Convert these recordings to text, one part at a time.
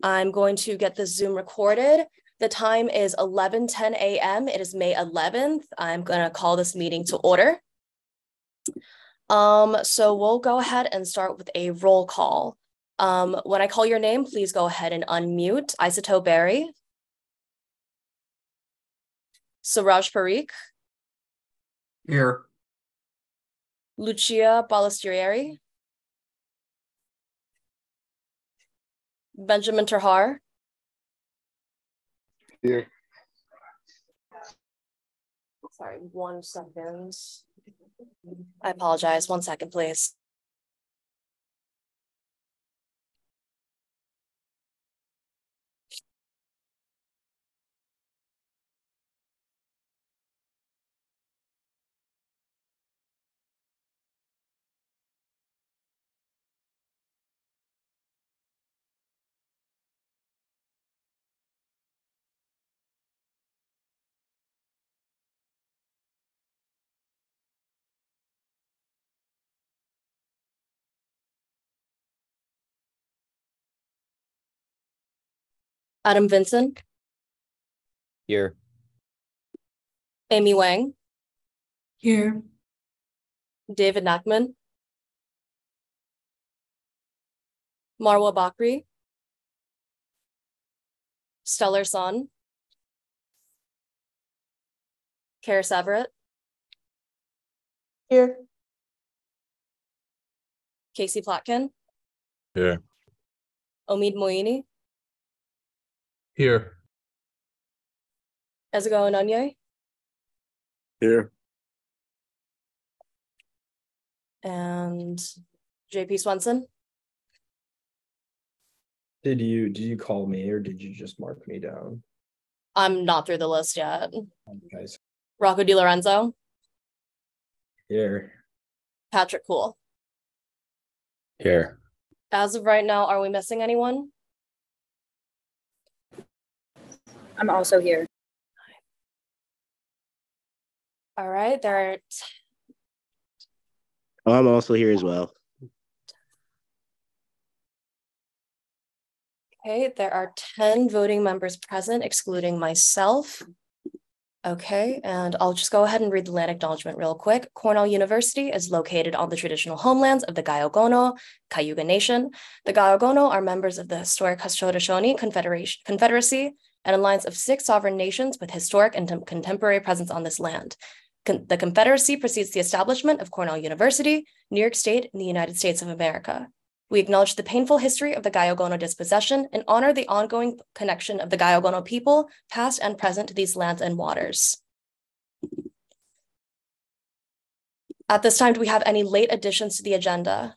I'm going to get this Zoom recorded. The time is 11:10 a.m. It is May 11th. I'm going to call this meeting to order. So we'll go ahead and start with a roll call. When I call your name, please go ahead and unmute. Isotope Berry. Suraj Parikh. Here. Lucia Balistrieri. Benjamin Terhar. Here. Sorry, 1 second. I apologize. 1 second, please. Adam Vincent. Here. Amy Wang. Here. David Nachman. Marwa Bakri. Stellar Son. Karis Everett. Here. Casey Plotkin. Here. Omid Moini. Here. Ezigo Ononye. Here. And JP Swenson. Did you call me or did you just mark me down? I'm not through the list yet. Guys, Rocco DiLorenzo. here. Patrick Cool. Here. As of right now, are we missing anyone? I'm also here. All right, there are I'm also here as well. okay, there are 10 voting members present, excluding myself. Okay, and I'll just go ahead and read the land acknowledgement real quick. Cornell University is located on the traditional homelands of the Gayogono, Cayuga Nation. The Gayogono are members of the historic Haudenosaunee Confederacy, an alliance of 6 sovereign nations with historic and contemporary presence on this land. The Confederacy precedes the establishment of Cornell University, New York State, in the United States of America. We acknowledge the painful history of the Gayogono dispossession and honor the ongoing connection of the Gayogono people, past and present, to these lands and waters. At this time, do we have any late additions to the agenda?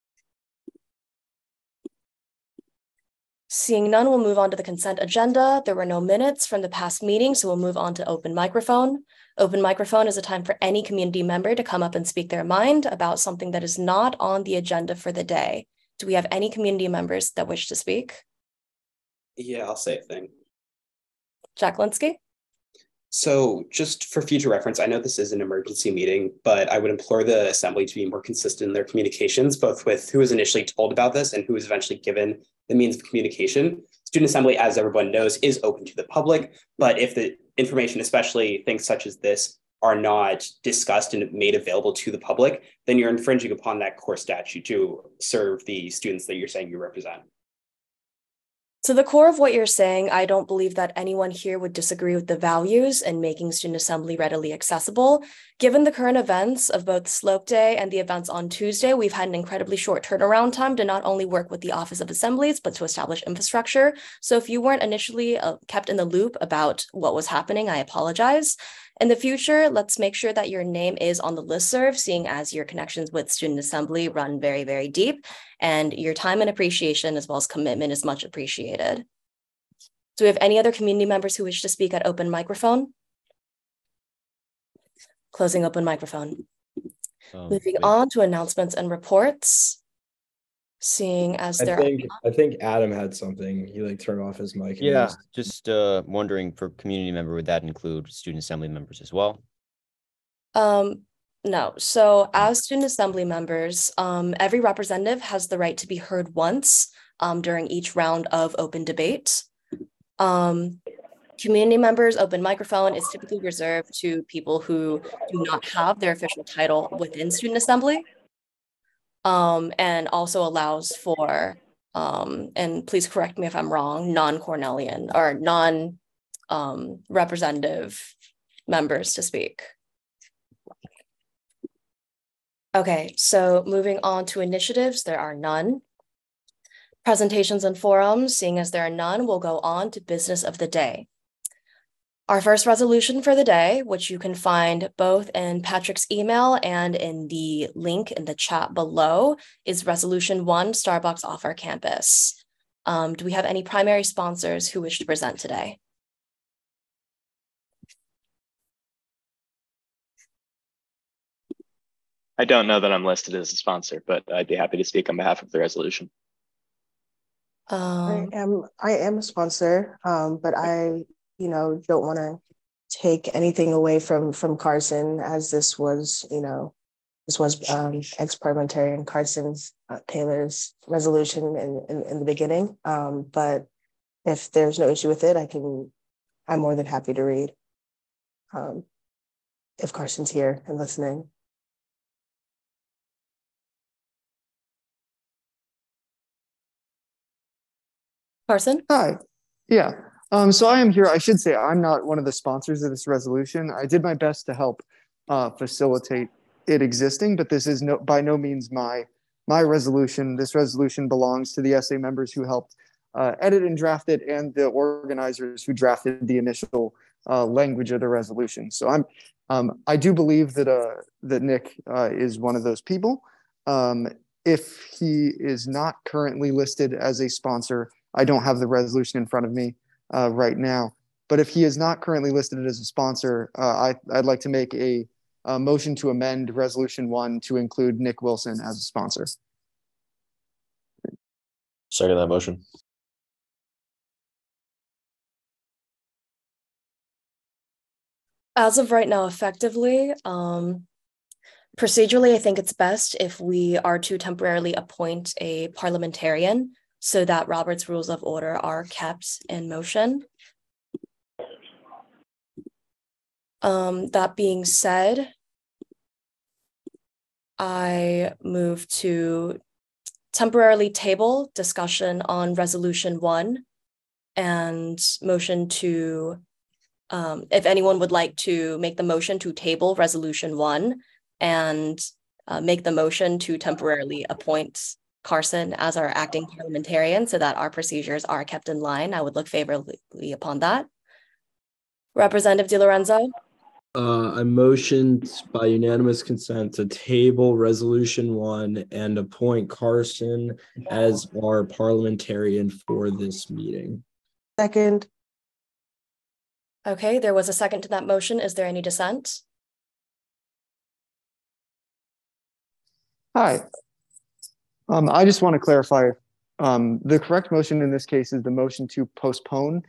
Seeing none, we'll move on to the consent agenda. There were no minutes from the past meeting, so we'll move on to open microphone. Open microphone is a time for any community member to come up and speak their mind about something that is not on the agenda for the day. Do we have any community members that wish to speak? Yeah, I'll say a thing. Jack Linsky? So just for future reference, I know this is an emergency meeting, but I would implore the assembly to be more consistent in their communications, both with who was initially told about this and who was eventually given the means of communication. Student assembly, as everyone knows, is open to the public, but if the information, especially things such as this, are not discussed and made available to the public, then you're infringing upon that core statute to serve the students that you're saying you represent. To the core of what you're saying, I don't believe that anyone here would disagree with the values in making student assembly readily accessible. Given the current events of both Slope Day and the events on Tuesday, we've had an incredibly short turnaround time to not only work with the Office of Assemblies, but to establish infrastructure. So if you weren't initially kept in the loop about what was happening, I apologize. In the future, let's make sure that your name is on the listserv, seeing as your connections with Student Assembly run very, very deep, and your time and appreciation as well as commitment is much appreciated. Do we have any other community members who wish to speak at open microphone? Closing open microphone. Moving on to announcements and reports. Seeing as I think Adam had something. He turned off his mic. Yeah, just wondering, for community member, would that include student assembly members as well? No. So as student assembly members, every representative has the right to be heard once. during each round of open debate. Community members' open microphone is typically reserved to people who do not have their official title within Student Assembly. And also allows for, and please correct me if I'm wrong, non-Cornellian or non-representative members to speak. Okay, so moving on to initiatives, there are none. Presentations and forums, seeing as there are none, we'll go on to business of the day. Our first resolution for the day, which you can find both in Patrick's email and in the link in the chat below, is Resolution 1, Starbucks off our campus. Do we have any primary sponsors who wish to present today? I don't know that I'm listed as a sponsor, but I'd be happy to speak on behalf of the resolution. I am a sponsor, but I, don't want to take anything away from Carson, as this was ex-parliamentarian Carson's Taylor's resolution in the beginning. But if there's no issue with it, I'm more than happy to read. If Carson's here and listening. Carson? Hi. Yeah. So I am here. I should say I'm not one of the sponsors of this resolution. I did my best to help facilitate it existing, but this is by no means my resolution. This resolution belongs to the SA members who helped edit and draft it, and the organizers who drafted the initial language of the resolution. So I do believe that Nick is one of those people. If he is not currently listed as a sponsor, I don't have the resolution in front of me right now, but if he is not currently listed as a sponsor, I'd like to make a motion to amend Resolution 1 to include Nick Wilson as a sponsor. Second that motion. As of right now, effectively, procedurally, I think it's best if we are to temporarily appoint a parliamentarian so that Robert's Rules of Order are kept in motion. That being said, I move to temporarily table discussion on Resolution 1 and motion to, if anyone would like to make the motion to table Resolution 1 and make the motion to temporarily appoint Carson as our acting parliamentarian so that our procedures are kept in line, I would look favorably upon that. Representative DiLorenzo? I motioned by unanimous consent to table Resolution 1 and appoint Carson as our parliamentarian for this meeting. Second. Okay, there was a second to that motion. Is there any dissent? Hi. I just want to clarify, the correct motion in this case is the motion to postpone.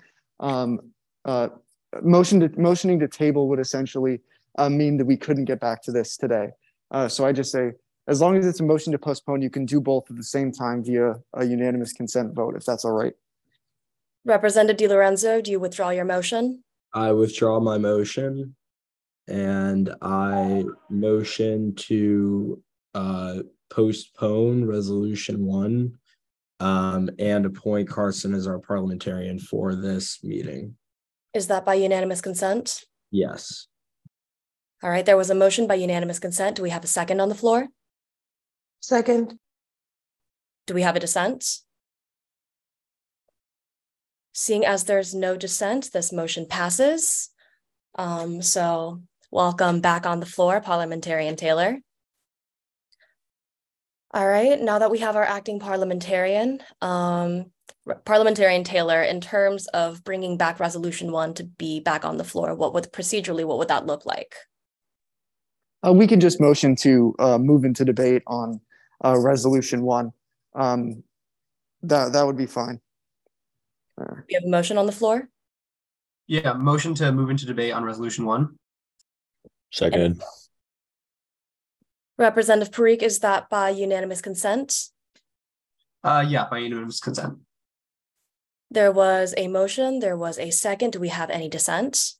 Motioning to table would essentially mean that we couldn't get back to this today. So I just say, as long as it's a motion to postpone, you can do both at the same time via a unanimous consent vote, if that's all right. Representative DiLorenzo, do you withdraw your motion? I withdraw my motion, and I motion to postpone Resolution 1 and appoint Carson as our parliamentarian for this meeting. Is that by unanimous consent? Yes. All right, there was a motion by unanimous consent. Do we have a second on the floor? Second. Do we have a dissent? Seeing as there's no dissent, this motion passes. So welcome back on the floor, Parliamentarian Taylor. All right, now that we have our acting parliamentarian, Parliamentarian Taylor, in terms of bringing back Resolution 1 to be back on the floor, what would that look like? We can just motion to move into debate on Resolution 1. That would be fine. We have a motion on the floor? Yeah, motion to move into debate on Resolution 1. Seconded. Representative Parikh, is that by unanimous consent? Yeah, by unanimous consent. There was a motion, there was a second. Do we have any dissent?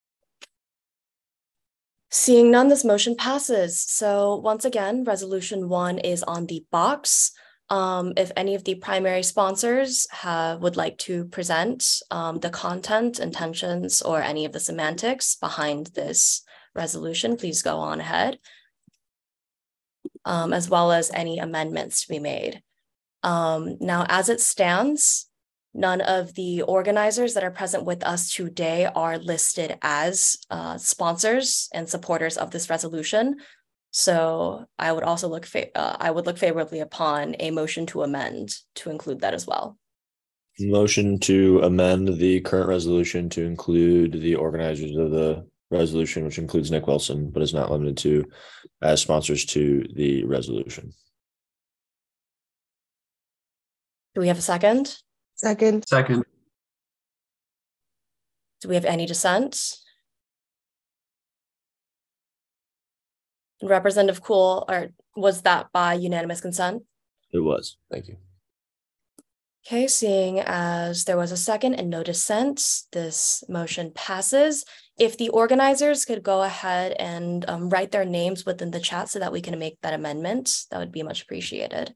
Seeing none, this motion passes. So once again, resolution 1 is on the box. If any of the primary sponsors would like to present the content, intentions, or any of the semantics behind this resolution, please go on ahead, as well as any amendments to be made. Now, as it stands, none of the organizers that are present with us today are listed as sponsors and supporters of this resolution. So I would also look favorably upon a motion to amend to include that as well. Motion to amend the current resolution to include the organizers of the resolution, which includes Nick Wilson, but is not limited to, as sponsors to the resolution. Do we have a second? Second. Second. Do we have any dissent? Representative Cool, or was that by unanimous consent? It was. Thank you. Okay, seeing as there was a second and no dissent, this motion passes. If the organizers could go ahead and write their names within the chat so that we can make that amendment, that would be much appreciated.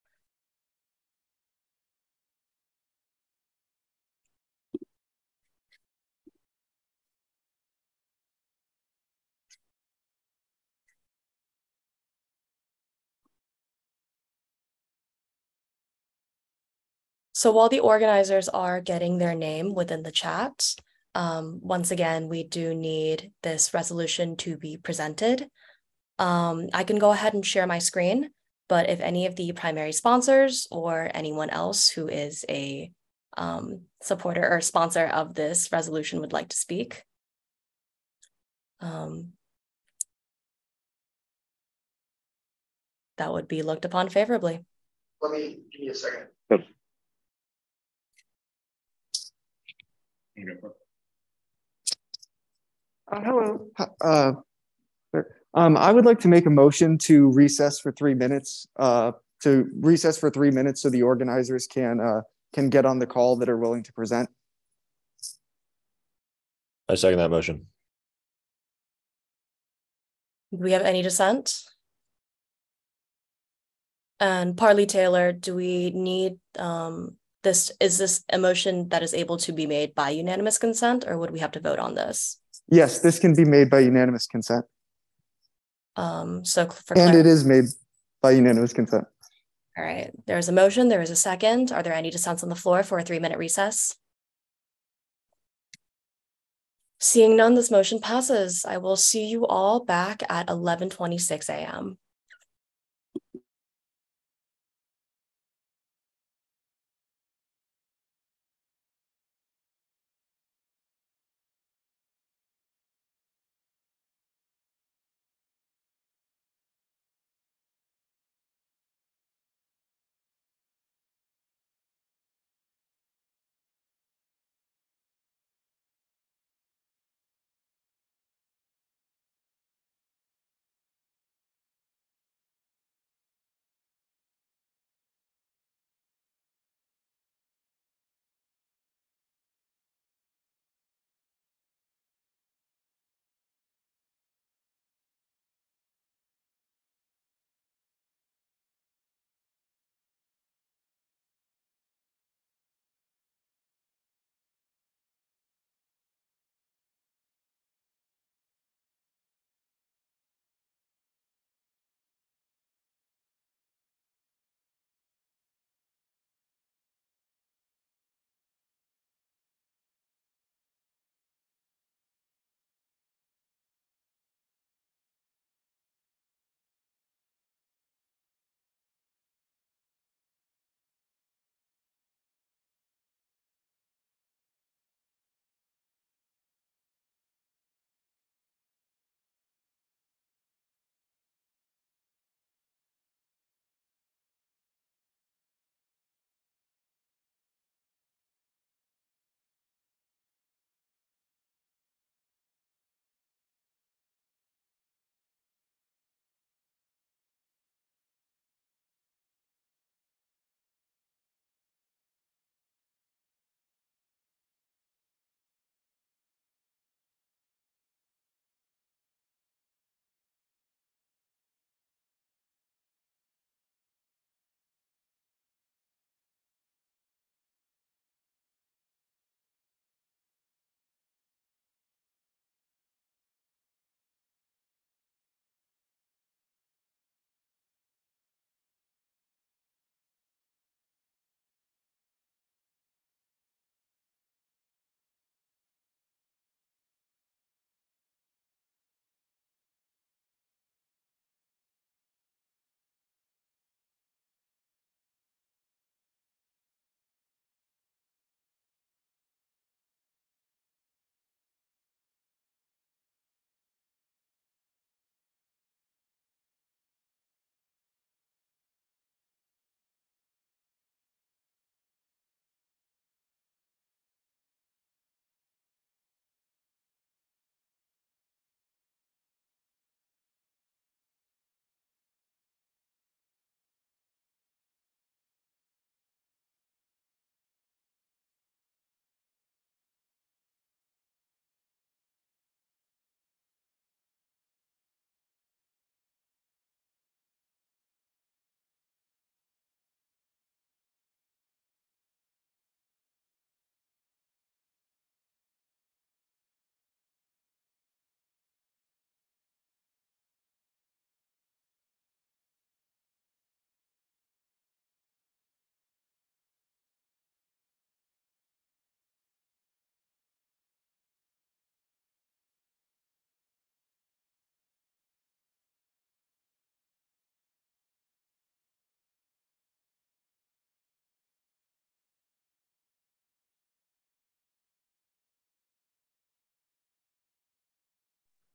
So while the organizers are getting their name within the chat, once again, we do need this resolution to be presented. I can go ahead and share my screen, but if any of the primary sponsors or anyone else who is a supporter or sponsor of this resolution would like to speak. That would be looked upon favorably. Give me a second. Hello. I would like to make a motion to recess for 3 minutes. So the organizers can get on the call that are willing to present. I second that motion. Do we have any dissent? And Parley Taylor, do we need is this a motion that is able to be made by unanimous consent, or would we have to vote on this? Yes, this can be made by unanimous consent. And it is made by unanimous consent. All right, there is a motion, there is a second. Are there any dissents on the floor for a 3-minute recess? Seeing none, this motion passes. I will see you all back at 11:26 a.m.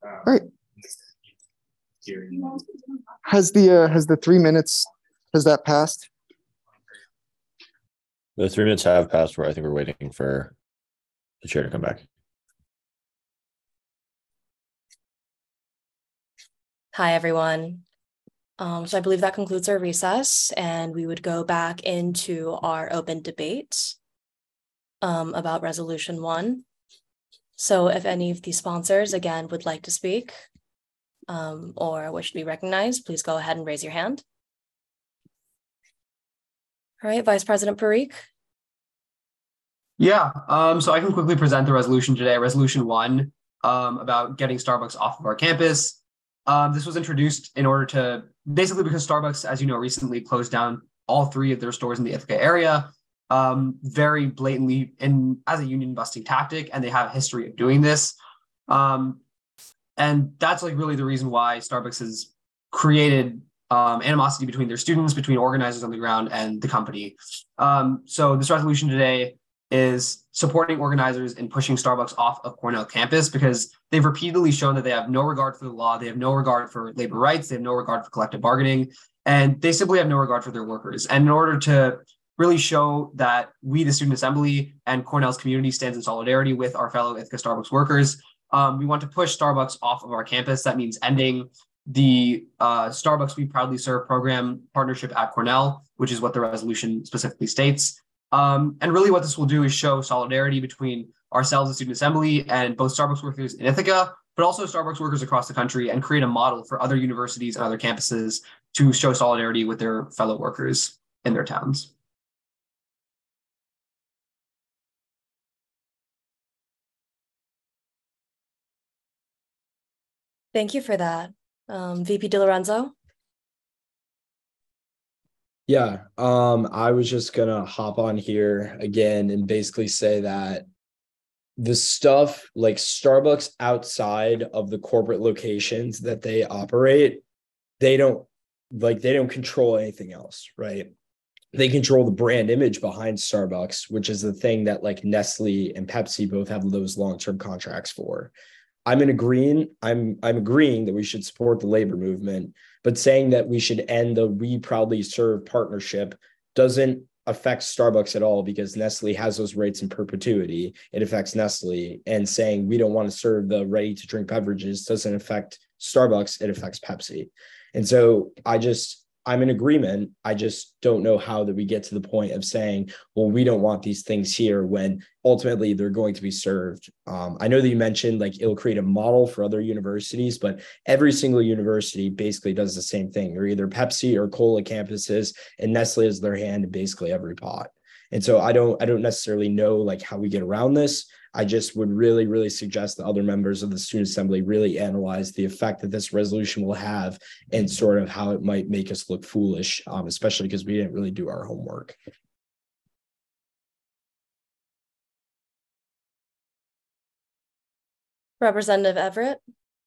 All right. Has the 3 minutes, has that passed? The 3 minutes have passed. Where I think we're waiting for the chair to come back. Hi, everyone. So I believe that concludes our recess, and we would go back into our open debate about Resolution 1. So if any of the sponsors, again, would like to speak or wish to be recognized, please go ahead and raise your hand. All right, Vice President Parikh. Yeah, so I can quickly present the resolution today, Resolution 1, about getting Starbucks off of our campus. This was introduced in order to, basically because Starbucks, as you know, recently closed down all 3 of their stores in the Ithaca area, very blatantly and as a union busting tactic, and they have a history of doing this. And that's like really the reason why Starbucks has created animosity between their students, between organizers on the ground and the company. So this resolution today is supporting organizers in pushing Starbucks off of Cornell campus because they've repeatedly shown that they have no regard for the law, they have no regard for labor rights, they have no regard for collective bargaining, and they simply have no regard for their workers. And in order to really show that we, the Student Assembly, and Cornell's community stands in solidarity with our fellow Ithaca Starbucks workers, we want to push Starbucks off of our campus. That means ending the Starbucks We Proudly Serve program partnership at Cornell, which is what the resolution specifically states. And really what this will do is show solidarity between ourselves, the Student Assembly, and both Starbucks workers in Ithaca, but also Starbucks workers across the country, and create a model for other universities and other campuses to show solidarity with their fellow workers in their towns. Thank you for that. VP DiLorenzo. Yeah, I was just gonna hop on here again and basically say that the stuff like Starbucks outside of the corporate locations that they operate, they don't control anything else, right? They control the brand image behind Starbucks, which is the thing that like Nestle and Pepsi both have those long-term contracts for. I'm agreeing that we should support the labor movement, but saying that we should end the We Proudly Serve partnership doesn't affect Starbucks at all because Nestle has those rights in perpetuity. It affects Nestle, and saying we don't want to serve the ready to drink beverages doesn't affect Starbucks, it affects Pepsi. And so I'm in agreement. I just don't know how that we get to the point of saying, well, we don't want these things here when ultimately they're going to be served. I know that you mentioned like it'll create a model for other universities, but every single university basically does the same thing. They're either Pepsi or Cola campuses, and Nestle has their hand in basically every pot. And so I don't necessarily know like how we get around this. I just would really, really suggest that other members of the Student Assembly really analyze the effect that this resolution will have and sort of how it might make us look foolish, especially because we didn't really do our homework. Representative Everett.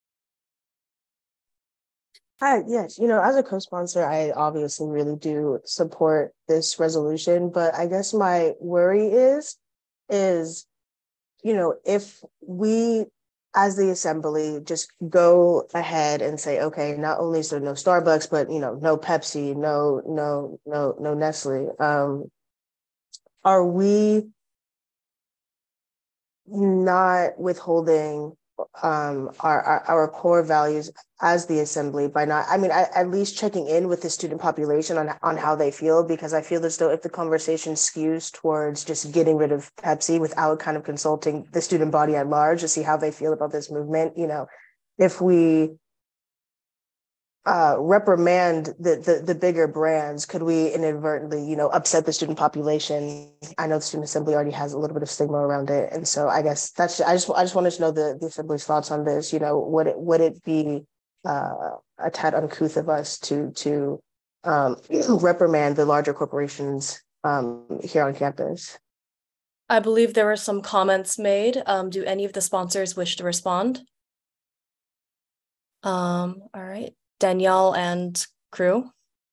Hi, yes, as a co-sponsor, I obviously really do support this resolution, but I guess my worry is, if we as the assembly just go ahead and say, okay, not only is there no Starbucks, but no Pepsi, no Nestle, are we not withholding our core values as the assembly by not, at least checking in with the student population on how they feel, because I feel as though if the conversation skews towards just getting rid of Pepsi without kind of consulting the student body at large to see how they feel about this movement, if we reprimand the bigger brands, could we inadvertently, upset the student population? I know the Student Assembly already has a little bit of stigma around it, and so I guess I just wanted to know the Assembly's thoughts on this. Would it be a tad uncouth of us to reprimand the larger corporations here on campus? I believe there were some comments made. Do any of the sponsors wish to respond? All right. Danielle and crew.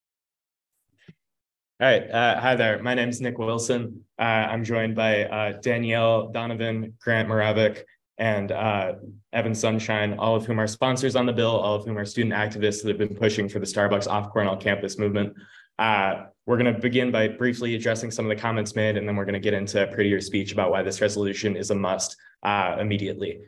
All right. Hi there. My name is Nick Wilson. I'm joined by Danielle Donovan, Grant Moravik, and Evan Sunshine, all of whom are sponsors on the bill, all of whom are student activists that have been pushing for the Starbucks off Cornell campus movement. We're going to begin by briefly addressing some of the comments made, and then we're going to get into a prettier speech about why this resolution is a must immediately.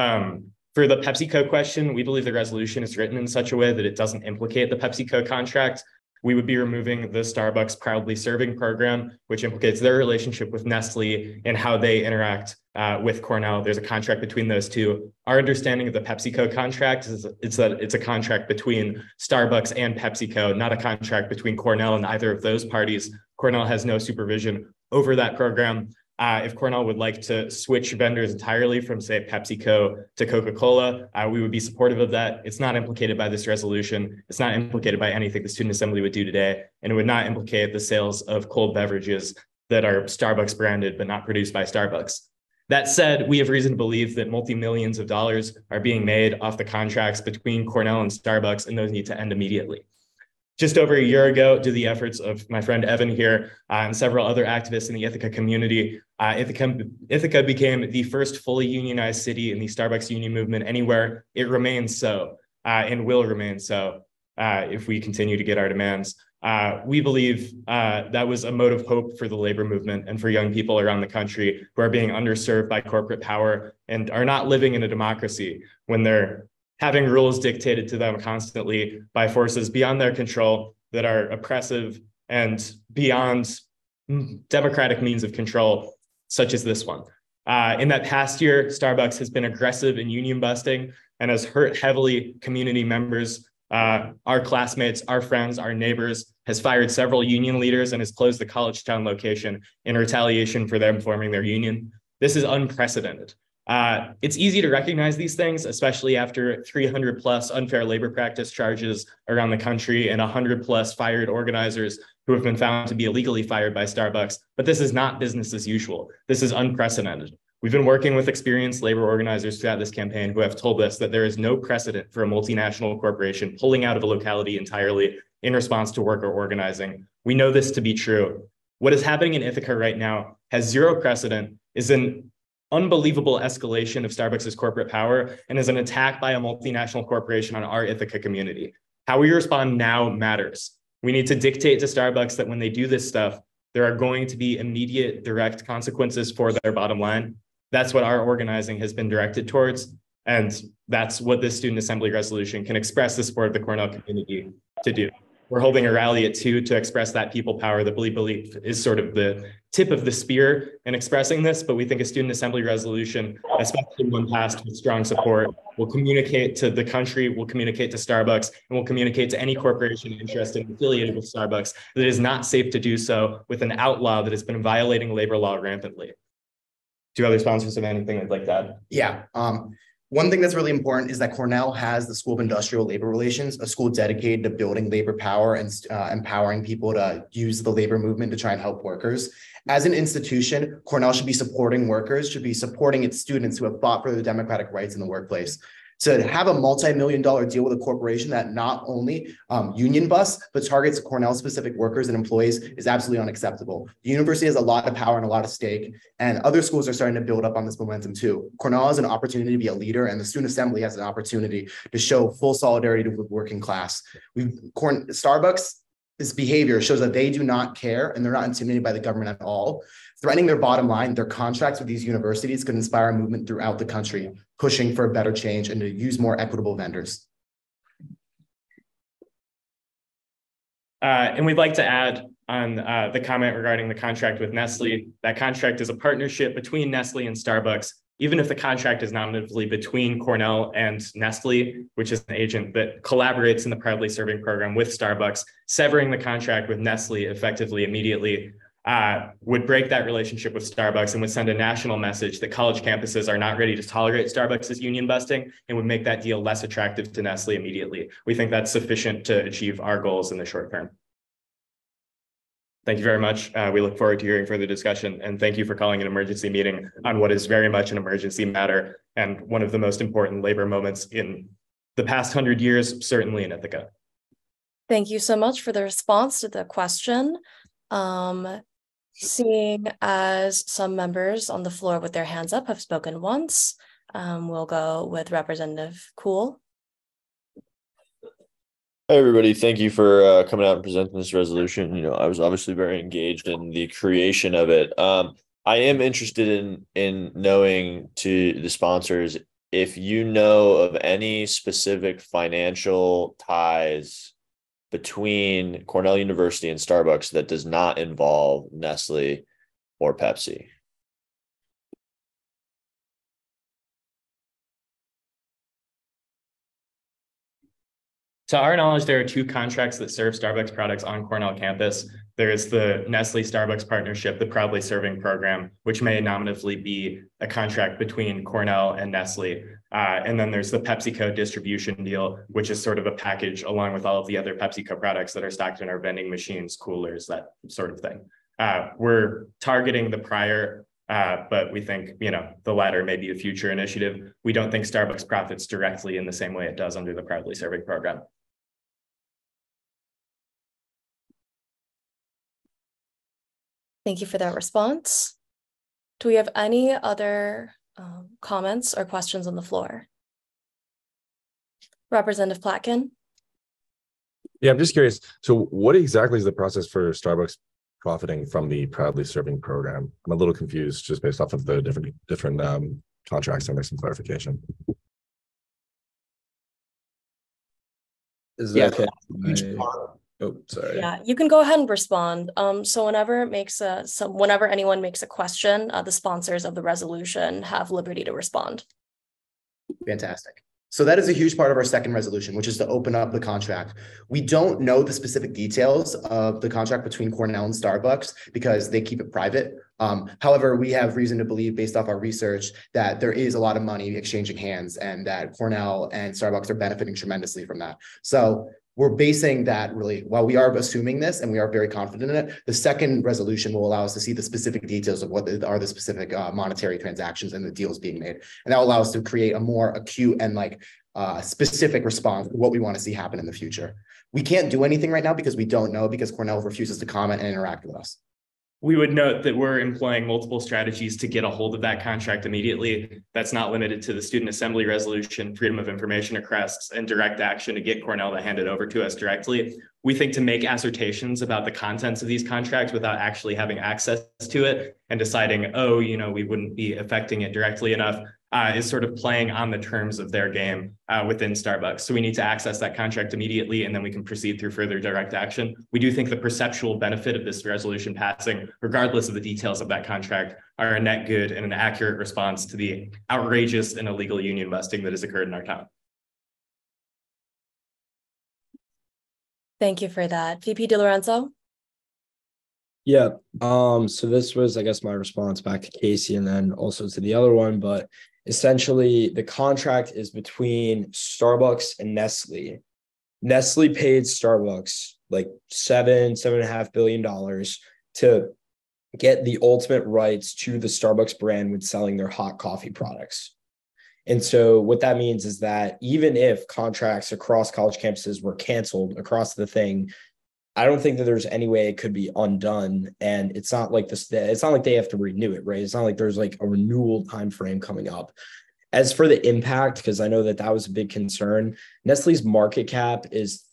For the PepsiCo question, we believe the resolution is written in such a way that it doesn't implicate the PepsiCo contract. We would be removing the Starbucks Proudly Serving program, which implicates their relationship with Nestle and how they interact with Cornell. There's a contract between those two. Our understanding of the PepsiCo contract is that it's a contract between Starbucks and PepsiCo, not a contract between Cornell and either of those parties. Cornell has no supervision over that program. If Cornell would like to switch vendors entirely from, say, PepsiCo to Coca-Cola, we would be supportive of that. It's not implicated by this resolution. It's not implicated by anything the Student Assembly would do today, and it would not implicate the sales of cold beverages that are Starbucks branded but not produced by Starbucks. That said, we have reason to believe that multi-millions of dollars are being made off the contracts between Cornell and Starbucks, and those need to end immediately. Just over a year ago, due to the efforts of my friend Evan here and several other activists in the Ithaca community, Ithaca became the first fully unionized city in the Starbucks union movement anywhere. It remains so and will remain so if we continue to get our demands. We believe that was a mode of hope for the labor movement and for young people around the country who are being underserved by corporate power and are not living in a democracy when they're having rules dictated to them constantly by forces beyond their control that are oppressive and beyond democratic means of control, such as this one. In that past year, Starbucks has been aggressive in union busting and has hurt heavily community members, our classmates, our friends, our neighbors, has fired several union leaders and has closed the College Town location in retaliation for them forming their union. This is unprecedented. It's easy to recognize these things, especially after 300 plus unfair labor practice charges around the country and 100 plus fired organizers who have been found to be illegally fired by Starbucks. But this is not business as usual. This is unprecedented. We've been working with experienced labor organizers throughout this campaign who have told us that there is no precedent for a multinational corporation pulling out of a locality entirely in response to worker organizing. We know this to be true. What is happening in Ithaca right now has zero precedent, is an unbelievable escalation of Starbucks' corporate power, and is an attack by a multinational corporation on our Ithaca community. How we respond now matters. We need to dictate to Starbucks that when they do this stuff, there are going to be immediate direct consequences for their bottom line. That's what our organizing has been directed towards. And that's what this Student Assembly resolution can express the support of the Cornell community to do. We're holding a rally at 2 to express that people power that we believe is sort of the tip of the spear in expressing this, but we think a Student Assembly resolution, especially one passed with strong support, will communicate to the country, will communicate to Starbucks, and will communicate to any corporation interested and affiliated with Starbucks that it is not safe to do so with an outlaw that has been violating labor law rampantly. Do other sponsors have anything they'd like to add? Yeah. One thing that's really important is that Cornell has the School of Industrial Labor Relations, a school dedicated to building labor power and empowering people to use the labor movement to try and help workers. As an institution, Cornell should be supporting workers, should be supporting its students who have fought for their democratic rights in the workplace. To have a multi-million-dollar deal with a corporation that not only union busts, but targets Cornell-specific workers and employees is absolutely unacceptable. The university has a lot of power and a lot of stake, and other schools are starting to build up on this momentum too. Cornell has an opportunity to be a leader, and the Student Assembly has an opportunity to show full solidarity with the working class. Starbucks' behavior shows that they do not care, and they're not intimidated by the government at all. Threatening their bottom line, their contracts with these universities could inspire a movement throughout the country, pushing for a better change and to use more equitable vendors. And we'd like to add on the comment regarding the contract with Nestle. That contract is a partnership between Nestle and Starbucks. Even if the contract is nominatively between Cornell and Nestle, which is an agent that collaborates in the Proudly Serving program with Starbucks, severing the contract with Nestle effectively immediately would break that relationship with Starbucks and would send a national message that college campuses are not ready to tolerate Starbucks' union busting, and would make that deal less attractive to Nestle immediately. We think that's sufficient to achieve our goals in the short term. Thank you very much. We look forward to hearing further discussion, and thank you for calling an emergency meeting on what is very much an emergency matter and one of the most important labor moments in the past 100 years, certainly in Ithaca. Thank you so much for the response to the question. Seeing as some members on the floor with their hands up have spoken once, We'll go with Representative Cool. Hey, everybody. Thank you for coming out and presenting this resolution. I was obviously very engaged in the creation of it. I am interested in knowing to the sponsors if you know of any specific financial ties between Cornell University and Starbucks that does not involve Nestle or Pepsi. To our knowledge, there are two contracts that serve Starbucks products on Cornell campus. There is the Nestle Starbucks partnership, the Proudly Serving program, which may nominatively be a contract between Cornell and Nestle. And then there's the PepsiCo distribution deal, which is sort of a package along with all of the other PepsiCo products that are stocked in our vending machines, coolers, that sort of thing. We're targeting the prior, but we think, the latter may be a future initiative. We don't think Starbucks profits directly in the same way it does under the Proudly Serving program. Thank you for that response. Do we have any other comments or questions on the floor? Representative Platkin. Yeah, I'm just curious. So what exactly is the process for Starbucks profiting from the Proudly Serving program? I'm a little confused just based off of the different contracts. There, some clarification. Is that okay? Oh, sorry. Yeah, you can go ahead and respond. So whenever anyone makes a question, the sponsors of the resolution have liberty to respond. Fantastic. So that is a huge part of our second resolution, which is to open up the contract. We don't know the specific details of the contract between Cornell and Starbucks because they keep it private. However, we have reason to believe based off our research that there is a lot of money exchanging hands and that Cornell and Starbucks are benefiting tremendously from that. So we're basing that really, while we are assuming this and we are very confident in it, the second resolution will allow us to see the specific details of what are the specific monetary transactions and the deals being made. And that will allow us to create a more acute and specific response to what we want to see happen in the future. We can't do anything right now because we don't know, because Cornell refuses to comment and interact with us. We would note that we're employing multiple strategies to get a hold of that contract immediately. That's not limited to the student assembly resolution, freedom of information requests, and direct action to get Cornell to hand it over to us directly. We think to make assertions about the contents of these contracts without actually having access to it and deciding, we wouldn't be affecting it directly enough is sort of playing on the terms of their game within Starbucks. So we need to access that contract immediately, and then we can proceed through further direct action. We do think the perceptual benefit of this resolution passing, regardless of the details of that contract, are a net good and an accurate response to the outrageous and illegal union busting that has occurred in our town. Thank you for that. VP DiLorenzo. Yeah. So this was, I guess, my response back to Casey and then also to the other one, but essentially the contract is between Starbucks and Nestle. Nestle paid Starbucks like $7.5 billion to get the ultimate rights to the Starbucks brand when selling their hot coffee products. And so what that means is that even if contracts across college campuses were canceled across the thing, I don't think that there's any way it could be undone. And it's not like this, it's not like they have to renew it, right? It's not like there's like a renewal time frame coming up. As for the impact, because I know that was a big concern, Nestle's market cap is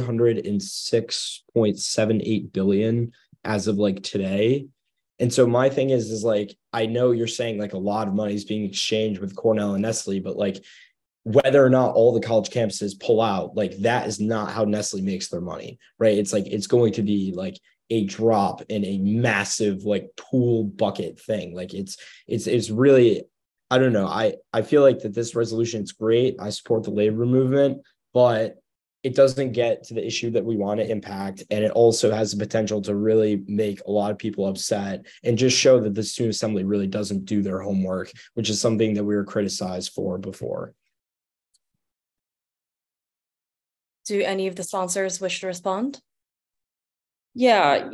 $306.78 billion as of like today. And so my thing is like, I know you're saying like a lot of money is being exchanged with Cornell and Nestle, but like whether or not all the college campuses pull out, like that is not how Nestle makes their money, right? It's like, it's going to be like a drop in a massive like pool bucket thing. Like it's really, I don't know. I feel like that this resolution is great. I support the labor movement, but it doesn't get to the issue that we want to impact. And it also has the potential to really make a lot of people upset and just show that the student assembly really doesn't do their homework, which is something that we were criticized for before. Do any of the sponsors wish to respond? Yeah,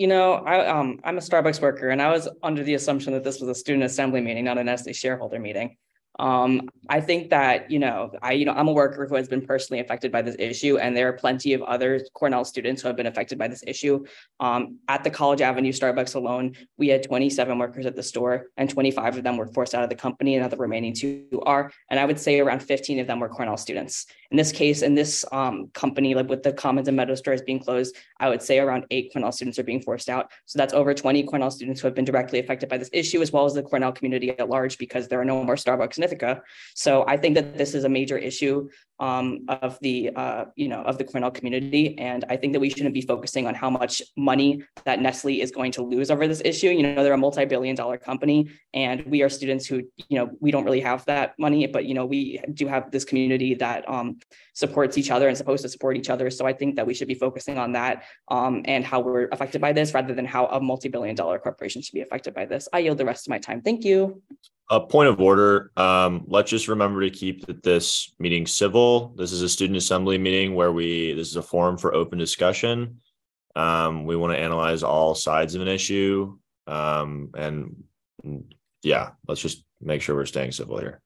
I'm a Starbucks worker, and I was under the assumption that this was a student assembly meeting, not a Nestle shareholder meeting. I think that, I'm a worker who has been personally affected by this issue, and there are plenty of other Cornell students who have been affected by this issue. At the College Avenue Starbucks alone, we had 27 workers at the store, and 25 of them were forced out of the company, and the remaining 2 are. And I would say around 15 of them were Cornell students. In this case, in this company, like with the Commons and Meadow stores being closed, I would say around 8 Cornell students are being forced out. So that's over 20 Cornell students who have been directly affected by this issue, as well as the Cornell community at large, because there are no more Starbucks in Ithaca. So I think that this is a major issue of the Cornell community, and I think that we shouldn't be focusing on how much money that Nestle is going to lose over this issue. They're a multi-billion-dollar company, and we are students who, we don't really have that money, but we do have this community that supports each other and supposed to support each other. So I think that we should be focusing on that and how we're affected by this, rather than how a multi-billion-dollar corporation should be affected by this. I yield the rest of my time. Thank you. A point of order. Let's just remember to keep this meeting civil. This is a student assembly meeting where this is a forum for open discussion. We want to analyze all sides of an issue. And yeah, let's just make sure we're staying civil here.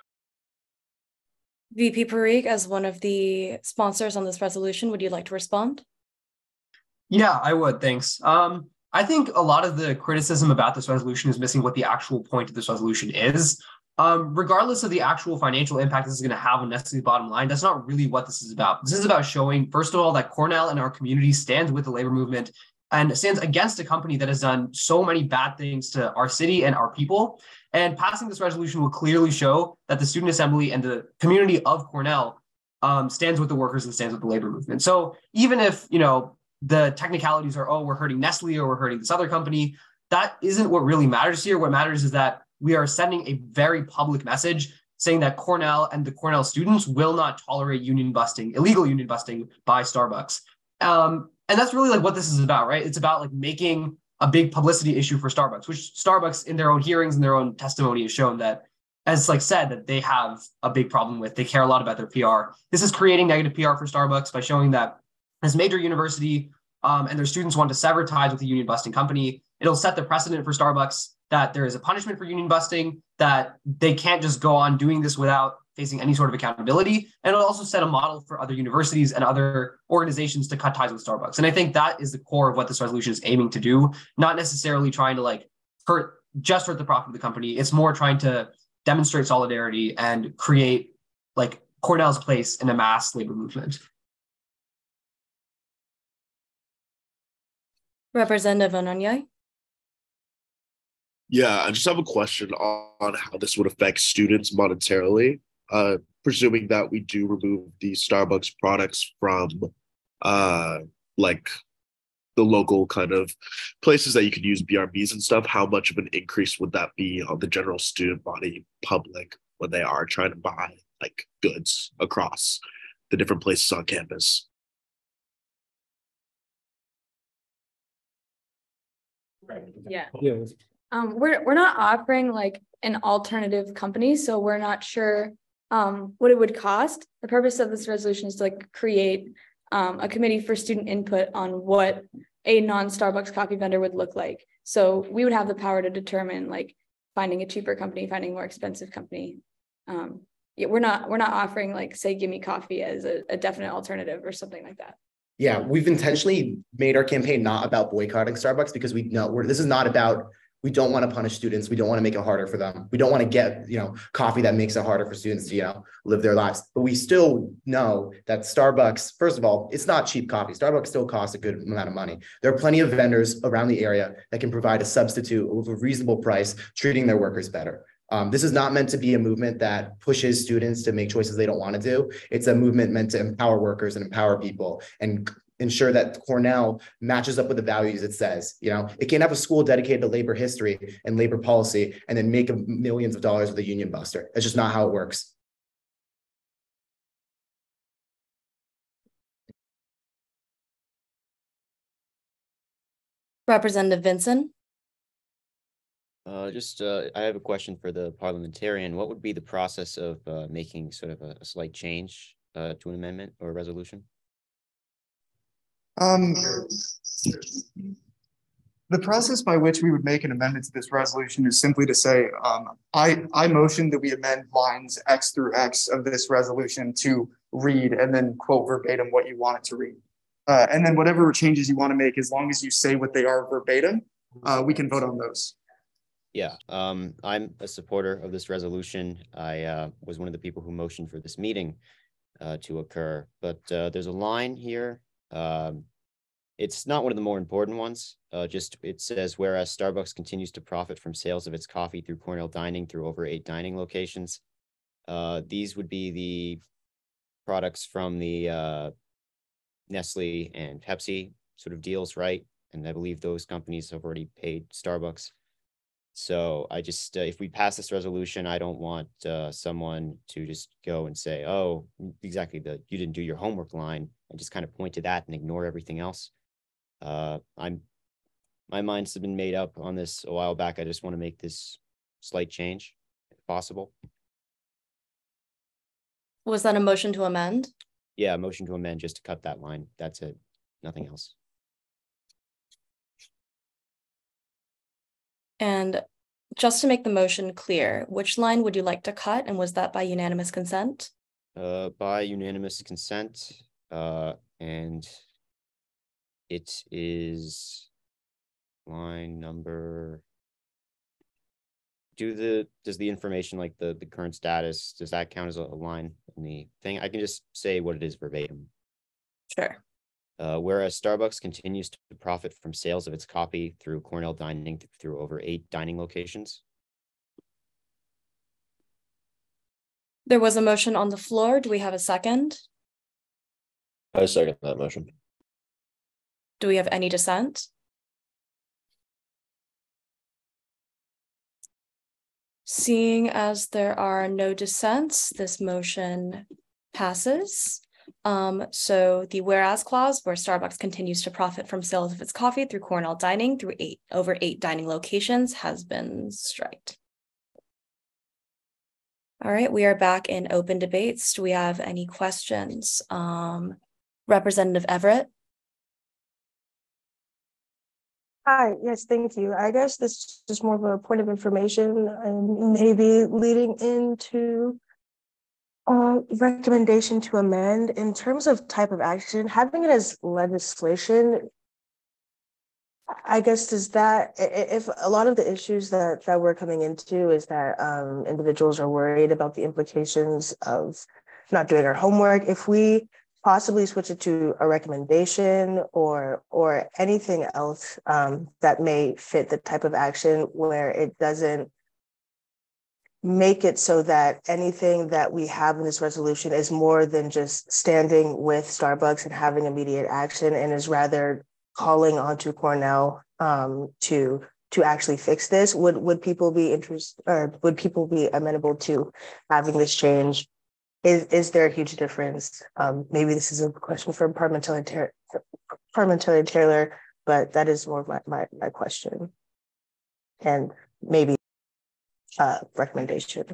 VP Parikh, as one of the sponsors on this resolution, would you like to respond? Yeah, I would. Thanks. I think a lot of the criticism about this resolution is missing what the actual point of this resolution is. Regardless of the actual financial impact this is going to have on Nestle's bottom line, that's not really what this is about. This is about showing, first of all, that Cornell and our community stands with the labor movement and stands against a company that has done so many bad things to our city and our people. And passing this resolution will clearly show that the Student Assembly and the community of Cornell stands with the workers and stands with the labor movement. So even if, the technicalities are, we're hurting Nestle or we're hurting this other company, that isn't what really matters here. What matters is that we are sending a very public message saying that Cornell and the Cornell students will not tolerate illegal union busting by Starbucks. And that's really like what this is about, right? It's about like making a big publicity issue for Starbucks, which Starbucks in their own hearings and their own testimony has shown that, as like said, that they have a big problem with. They care a lot about their PR. This is creating negative PR for Starbucks by showing that this major university and their students want to sever ties with the union busting company. It'll set the precedent for Starbucks that there is a punishment for union busting, that they can't just go on doing this without facing any sort of accountability. And it'll also set a model for other universities and other organizations to cut ties with Starbucks. And I think that is the core of what this resolution is aiming to do, not necessarily trying to hurt the profit of the company. It's more trying to demonstrate solidarity and create Cornell's place in a mass labor movement. Representative Ononyai. Yeah, I just have a question on how this would affect students monetarily, presuming that we do remove the Starbucks products from the local kind of places that you can use BRBs and stuff. How much of an increase would that be on the general student body public when they are trying to buy goods across the different places on campus? Yeah. We're not offering an alternative company, so we're not sure what it would cost. The purpose of this resolution is to create a committee for student input on what a non-Starbucks coffee vendor would look like. So we would have the power to determine finding a cheaper company, finding a more expensive company. We're not offering say Gimme Coffee as a definite alternative or something like that. Yeah, we've intentionally made our campaign not about boycotting Starbucks because we know this is not about, we don't want to punish students. We don't want to make it harder for them. We don't want to get, coffee that makes it harder for students to, live their lives. But we still know that Starbucks, first of all, it's not cheap coffee. Starbucks still costs a good amount of money. There are plenty of vendors around the area that can provide a substitute with a reasonable price, treating their workers better. This is not meant to be a movement that pushes students to make choices they don't want to do. It's a movement meant to empower workers and empower people and ensure that Cornell matches up with the values it says. It can't have a school dedicated to labor history and labor policy and then make millions of dollars with a union buster. That's just not how it works. Representative Vinson. I have a question for the parliamentarian. What would be the process of making sort of a slight change to an amendment or a resolution? the process by which we would make an amendment to this resolution is simply to say, I motion that we amend lines X through X of this resolution to read and then quote verbatim what you want it to read. And then whatever changes you want to make, as long as you say what they are verbatim, we can vote on those. Yeah, I'm a supporter of this resolution. I was one of the people who motioned for this meeting to occur, but there's a line here. It's not one of the more important ones. Just it says, whereas Starbucks continues to profit from sales of its coffee through Cornell Dining through over 8 dining locations. These would be the products from the Nestle and Pepsi sort of deals, right? And I believe those companies have already paid Starbucks. So I just, if we pass this resolution, I don't want someone to just go and say, oh, exactly, you didn't do your homework line, and just kind of point to that and ignore everything else. My mind's been made up on this a while back. I just want to make this slight change if possible. Was that a motion to amend? Yeah, a motion to amend just to cut that line. That's it. Nothing else. And just to make the motion clear, which line would you like to cut? And was that by unanimous consent? By unanimous consent. And it is line number. Does the information like the current status, does that count as a line in the thing? I can just say what it is verbatim. Sure. Whereas Starbucks continues to profit from sales of its coffee through Cornell Dining through over 8 dining locations. There was a motion on the floor. Do we have a second? I second that motion. Do we have any dissent? Seeing as there are no dissents, this motion passes. So the whereas clause, where Starbucks continues to profit from sales of its coffee through Cornell Dining through over 8 dining locations, has been striked. All right, we are back in open debates. Do we have any questions? Representative Everett. Hi, yes, thank you. I guess this is more of a point of information and maybe leading into recommendation to amend. In terms of type of action, having it as legislation, I guess, does that, if a lot of the issues that we're coming into is that individuals are worried about the implications of not doing our homework, if we possibly switch it to a recommendation or anything else that may fit the type of action where it doesn't make it so that anything that we have in this resolution is more than just standing with Starbucks and having immediate action, and is rather calling onto Cornell to actually fix this. Would people be interested, or would people be amenable to having this change? Is there a huge difference? Maybe this is a question for Parliamentarian Taylor, but that is more of my question, and maybe recommendation.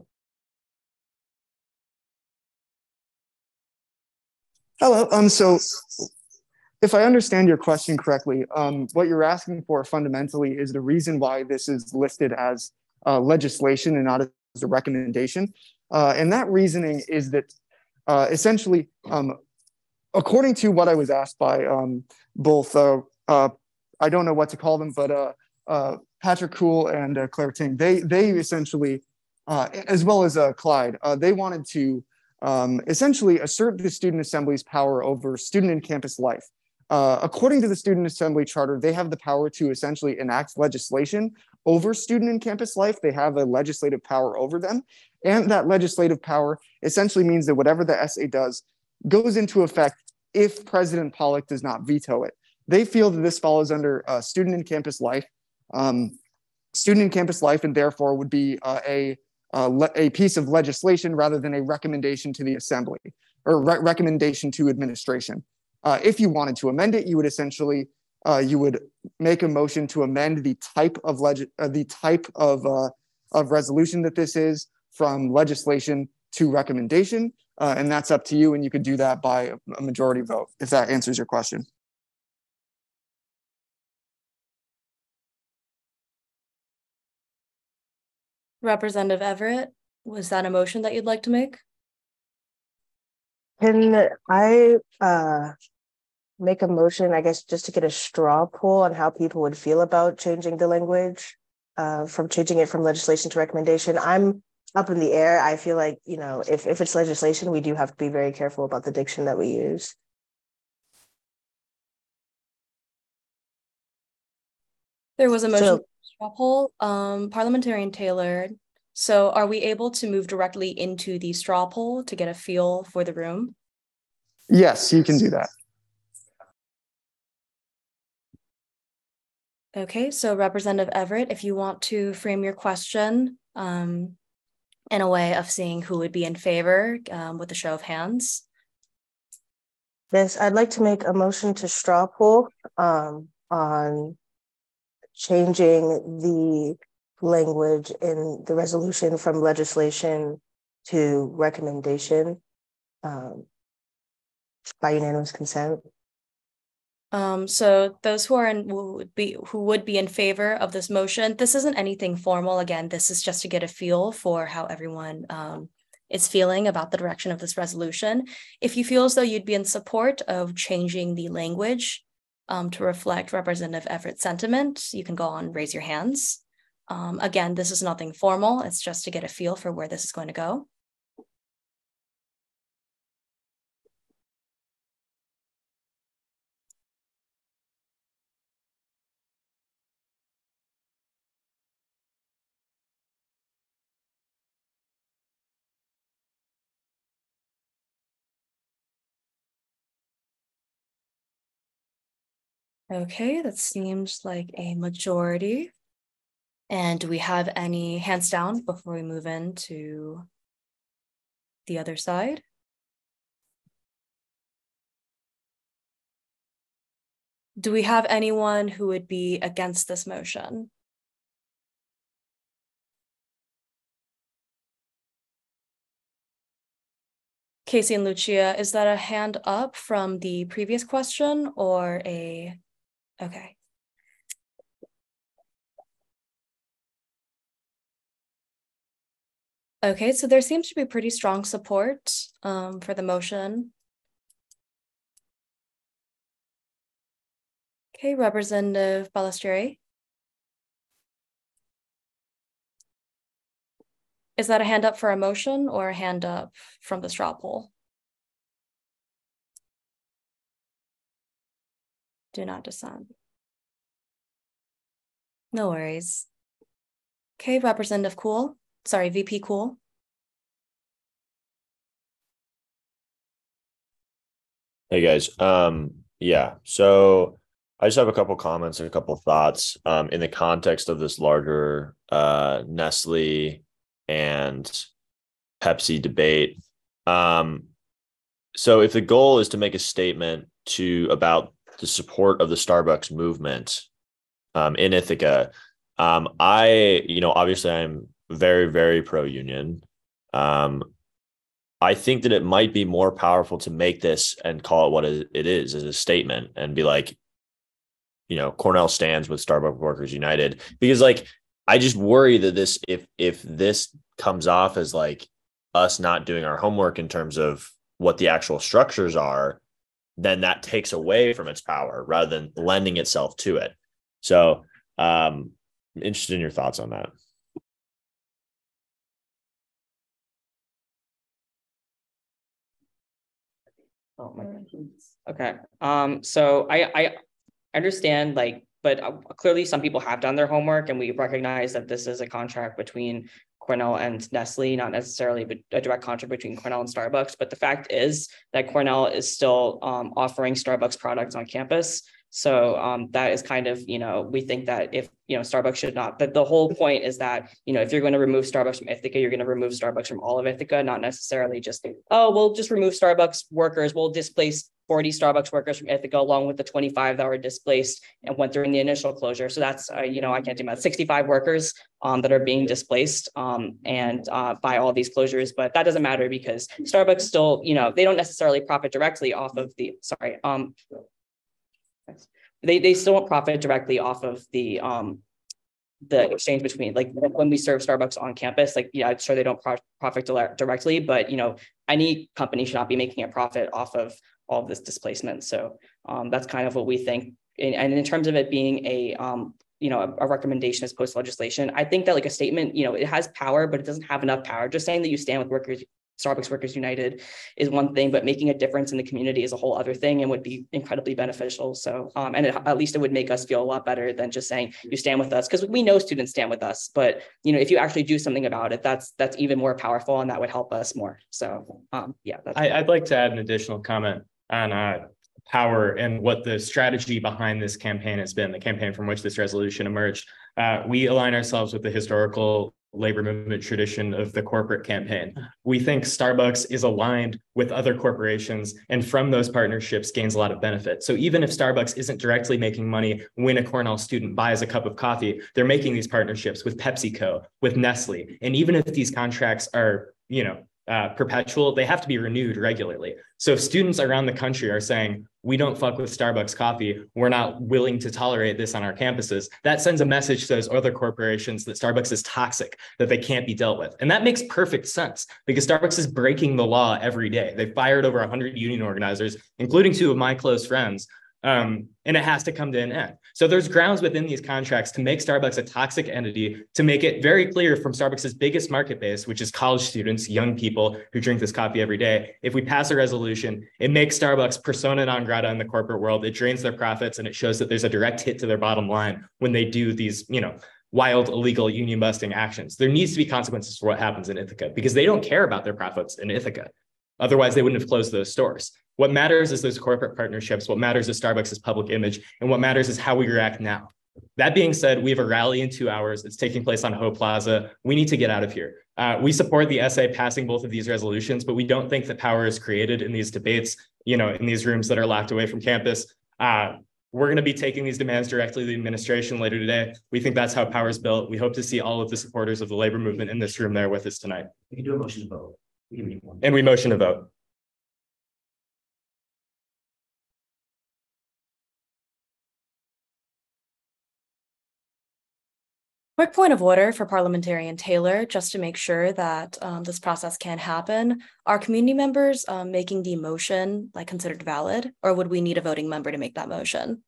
Hello. So if I understand your question correctly, what you're asking for fundamentally is the reason why this is listed as legislation and not as a recommendation. And that reasoning is that essentially, according to what I was asked by both, I don't know what to call them, but Patrick Kuhl and Claire Ting, they essentially, as well as Clyde, they wanted to essentially assert the student assembly's power over student and campus life. According to the Student Assembly Charter, they have the power to essentially enact legislation over student and campus life. They have a legislative power over them. And that legislative power essentially means that whatever the SA does goes into effect if President Pollock does not veto it. They feel that this falls under student and campus life. Student and campus life, and therefore would be a piece of legislation rather than a recommendation to the assembly or recommendation to administration. If you wanted to amend it, you would essentially you would make a motion to amend the type of resolution that this is from legislation to recommendation, and that's up to you. And you could do that by a majority vote, if that answers your question. Representative Everett, was that a motion that you'd like to make? Can I make a motion, I guess, just to get a straw poll on how people would feel about changing the language, from changing it from legislation to recommendation? I'm up in the air. I feel like, you know, if it's legislation, we do have to be very careful about the diction that we use. There was a motion to straw poll, Parliamentarian Taylor. So are we able to move directly into the straw poll to get a feel for the room? Yes, you can do that. Okay, so Representative Everett, if you want to frame your question in a way of seeing who would be in favor with a show of hands. Yes, I'd like to make a motion to straw poll on changing the language in the resolution from legislation to recommendation by unanimous consent. So those who would be in favor of this motion, this isn't anything formal. Again, this is just to get a feel for how everyone is feeling about the direction of this resolution. If you feel as though you'd be in support of changing the language to reflect Representative Everett's sentiment, you can go on, raise your hands. Again, this is nothing formal. It's just to get a feel for where this is going to go. Okay, that seems like a majority. And do we have any hands down before we move into the other side? Do we have anyone who would be against this motion? Casey and Lucia, is that a hand up from the previous question or a, okay. Okay, so there seems to be pretty strong support for the motion. Okay, Representative Ballestieri. Is that a hand up for a motion or a hand up from the straw poll? Do not dissent. No worries. Okay, Representative Cool. Sorry, VP Cool. Hey guys. Yeah, so I just have a couple comments and a couple thoughts in the context of this larger Nestle and Pepsi debate. So if the goal is to make a statement about the support of the Starbucks movement in Ithaca, obviously I'm very, very pro-union. I think that it might be more powerful to make this and call it what it is as a statement and be like, Cornell stands with Starbucks Workers United, because I just worry that if this comes off as like us not doing our homework in terms of what the actual structures are, then that takes away from its power rather than lending itself to it. So I'm interested in your thoughts on that. Oh my goodness. Okay. So I understand, but clearly some people have done their homework, and we recognize that this is a contract between Cornell and Nestle, not necessarily a direct contract between Cornell and Starbucks. But the fact is that Cornell is still offering Starbucks products on campus. So that is kind of, we think that if, Starbucks should not, but the whole point is that, if you're going to remove Starbucks from Ithaca, you're going to remove Starbucks from all of Ithaca, not necessarily just, we'll just remove Starbucks workers. We'll displace 40 Starbucks workers from Ithaca along with the 25 that were displaced and went through in the initial closure. So that's, I can't do math, 65 workers that are being displaced and by all these closures. But that doesn't matter because Starbucks still, they don't necessarily profit directly off of the, they still don't profit directly off of the the exchange between, like, when we serve Starbucks on campus, like, yeah, I'm sure they don't profit directly, but, you know, any company should not be making a profit off of all of this displacement. So that's kind of what we think. And in terms of it being a, you know, a recommendation as opposed to legislation, I think that, like, a statement, you know, it has power, but it doesn't have enough power. Just saying that you stand with Starbucks Workers United is one thing, but making a difference in the community is a whole other thing and would be incredibly beneficial. So, at least it would make us feel a lot better than just saying you stand with us, because we know students stand with us, but, you know, if you actually do something about it, that's even more powerful, and that would help us more. So, yeah. I'd like to add an additional comment on power and what the strategy behind this campaign has been, the campaign from which this resolution emerged. We align ourselves with the historical labor movement tradition of the corporate campaign. We think Starbucks is aligned with other corporations, and from those partnerships gains a lot of benefit. So even if Starbucks isn't directly making money when a Cornell student buys a cup of coffee, they're making these partnerships with PepsiCo, with Nestle. And even if these contracts are, you know, perpetual, they have to be renewed regularly. So if students around the country are saying, we don't fuck with Starbucks coffee, we're not willing to tolerate this on our campuses, that sends a message to those other corporations that Starbucks is toxic, that they can't be dealt with. And that makes perfect sense, because Starbucks is breaking the law every day. They fired over 100 union organizers, including 2 of my close friends. And it has to come to an end. So there's grounds within these contracts to make Starbucks a toxic entity, to make it very clear from Starbucks' biggest market base, which is college students, young people who drink this coffee every day. If we pass a resolution, it makes Starbucks persona non grata in the corporate world. It drains their profits, and it shows that there's a direct hit to their bottom line when they do these, you know, wild, illegal union busting actions. There needs to be consequences for what happens in Ithaca, because they don't care about their profits in Ithaca. Otherwise, they wouldn't have closed those stores. What matters is those corporate partnerships. What matters is Starbucks' public image. And what matters is how we react now. That being said, we have a rally in 2 hours. It's taking place on Ho Plaza. We need to get out of here. We support the SA passing both of these resolutions, but we don't think that power is created in these debates, you know, in these rooms that are locked away from campus. We're going to be taking these demands directly to the administration later today. We think that's how power is built. We hope to see all of the supporters of the labor movement in this room there with us tonight. We can do a motion to vote. And we motion to vote. Quick point of order for Parliamentarian Taylor, just to make sure that this process can happen. Are community members making the motion like considered valid, or would we need a voting member to make that motion?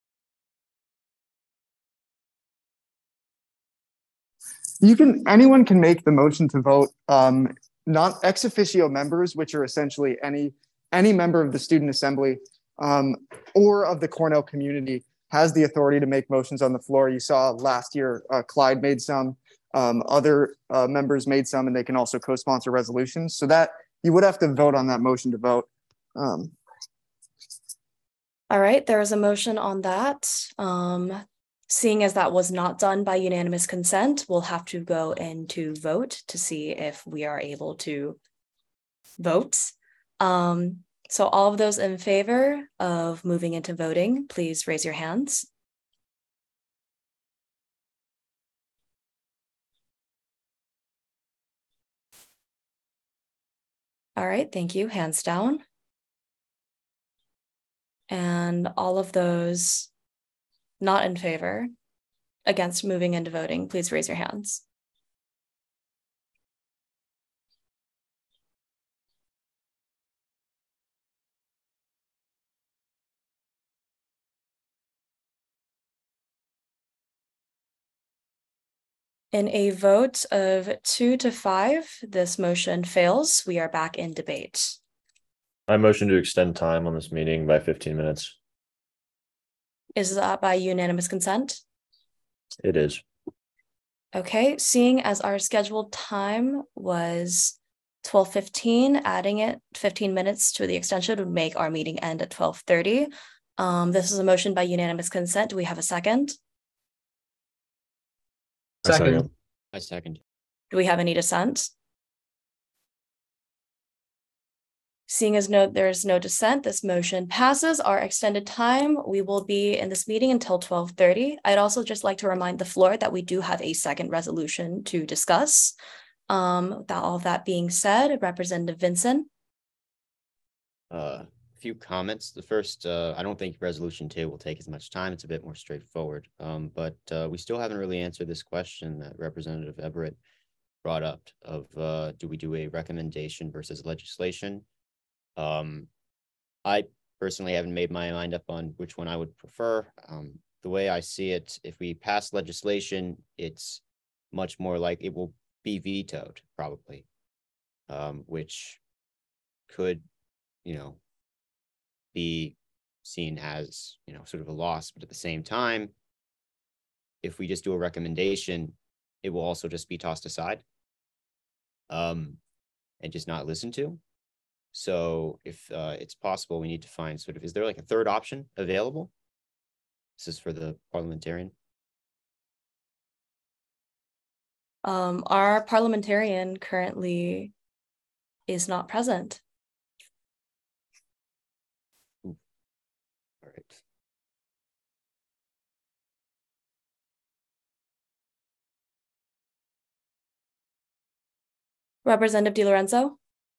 Anyone can make the motion to vote. Not ex officio members, which are essentially any member of the student assembly or of the Cornell community, has the authority to make motions on the floor. You saw last year, Clyde made some, other members made some, and they can also co-sponsor resolutions. So that you would have to vote on that motion to vote. All right, there is a motion on that. Seeing as that was not done by unanimous consent, we'll have to go into vote to see if we are able to vote. So all of those in favor of moving into voting, please raise your hands. All right, thank you. Hands down. And all of those not in favor, against moving into voting, please raise your hands. In a vote of 2 to 5, this motion fails. We are back in debate. I motion to extend time on this meeting by 15 minutes. Is that by unanimous consent? It is. Okay, seeing as our scheduled time was 12:15, adding it 15 minutes to the extension would make our meeting end at 12:30. This is a motion by unanimous consent. Do we have a second? Second. I second. Do we have any dissent? Seeing as there's no dissent, this motion passes. Our extended time, we will be in this meeting until 12:30. I'd also just like to remind the floor that we do have a second resolution to discuss. All of that being said, Representative Vinson. few comments. The first, I don't think resolution 2 will take as much time. It's a bit more straightforward. But we still haven't really answered this question that Representative Everett brought up of do we do a recommendation versus legislation? I personally haven't made my mind up on which one I would prefer. The way I see it, if we pass legislation, it's much more like it will be vetoed probably, which could, be seen as, sort of a loss. But at the same time, if we just do a recommendation, it will also just be tossed aside and just not listened to. So if it's possible, we need to find sort of, is there like a third option available? This is for the parliamentarian. Our parliamentarian currently is not present. All right. Representative DiLorenzo?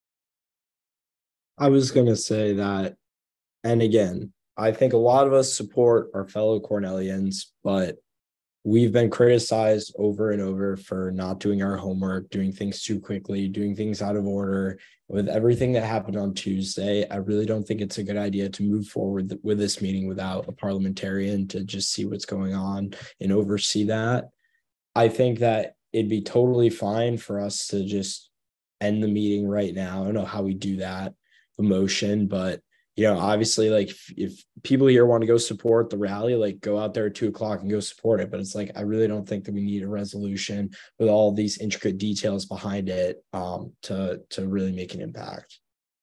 I was going to say that, and again, I think a lot of us support our fellow Cornellians, but we've been criticized over and over for not doing our homework, doing things too quickly, doing things out of order. With everything that happened on Tuesday, I really don't think it's a good idea to move forward with this meeting without a parliamentarian to just see what's going on and oversee that. I think that it'd be totally fine for us to just end the meeting right now. I don't know how we do that, the motion, but obviously, like if people here want to go support the rally, like go out there at 2:00 and go support it. But it's like, I really don't think that we need a resolution with all these intricate details behind it to really make an impact.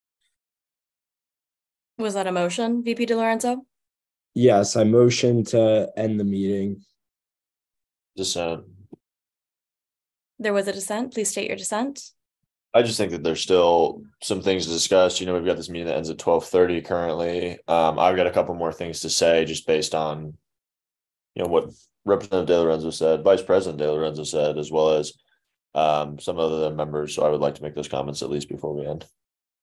Was that a motion, VP DiLorenzo? Yes, I motion to end the meeting. Dissent. There was a dissent. Please state your dissent. I just think that there's still some things to discuss. We've got this meeting that ends at 12:30 currently. I've got a couple more things to say just based on, what Representative DiLorenzo said, Vice President DiLorenzo said, as well as some other members. So I would like to make those comments at least before we end.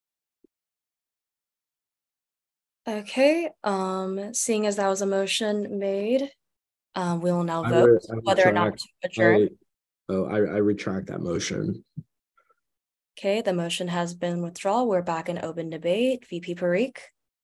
Okay. Seeing as that was a motion made, we will now vote whether or not to adjourn. I retract that motion. Okay, the motion has been withdrawn. We're back in open debate. VP Parikh.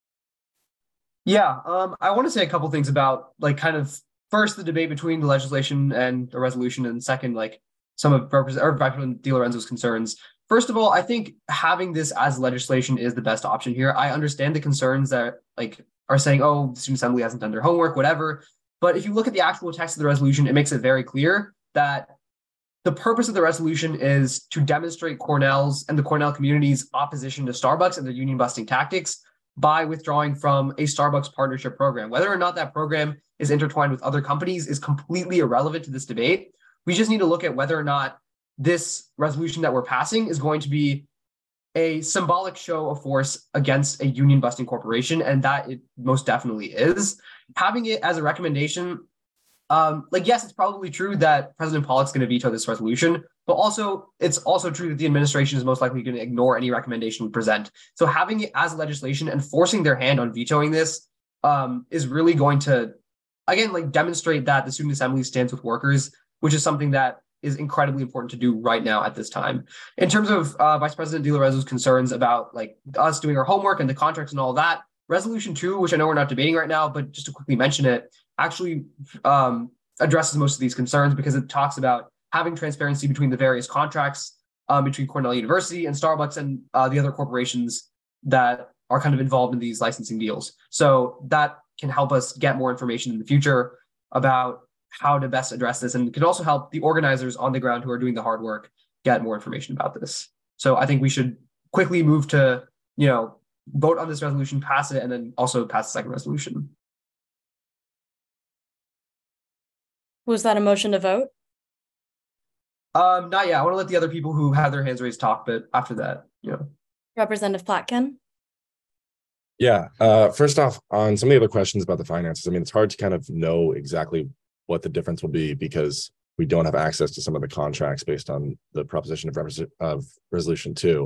Yeah, I want to say a couple things about kind of first the debate between the legislation and the resolution, and second, some of Vice President DiLorenzo's concerns. First of all, I think having this as legislation is the best option here. I understand the concerns that are saying, oh, the student assembly hasn't done their homework, whatever. But if you look at the actual text of the resolution, it makes it very clear that the purpose of the resolution is to demonstrate Cornell's and the Cornell community's opposition to Starbucks and their union busting tactics by withdrawing from a Starbucks partnership program. Whether or not that program is intertwined with other companies is completely irrelevant to this debate. We just need to look at whether or not this resolution that we're passing is going to be a symbolic show of force against a union busting corporation, and that it most definitely is. Having it as a recommendation, yes, it's probably true that President Pollock's going to veto this resolution, but it's also true that the administration is most likely going to ignore any recommendation we present. So having it as legislation and forcing their hand on vetoing this is really going to, again, demonstrate that the student assembly stands with workers, which is something that is incredibly important to do right now at this time. In terms of Vice President DiLorenzo's concerns about us doing our homework and the contracts and all that, Resolution 2, which I know we're not debating right now, but just to quickly mention it, actually addresses most of these concerns because it talks about having transparency between the various contracts between Cornell University and Starbucks and the other corporations that are kind of involved in these licensing deals. So that can help us get more information in the future about how to best address this, and can also help the organizers on the ground who are doing the hard work get more information about this. So I think we should quickly move to, vote on this resolution, pass it, and then also pass the second resolution. Was that a motion to vote? Not yet. I want to let the other people who have their hands raised talk, but after that, Representative Plotkin. Yeah. First off, on some of the other questions about the finances, it's hard to kind of know exactly what the difference will be because we don't have access to some of the contracts based on the proposition of Resolution 2.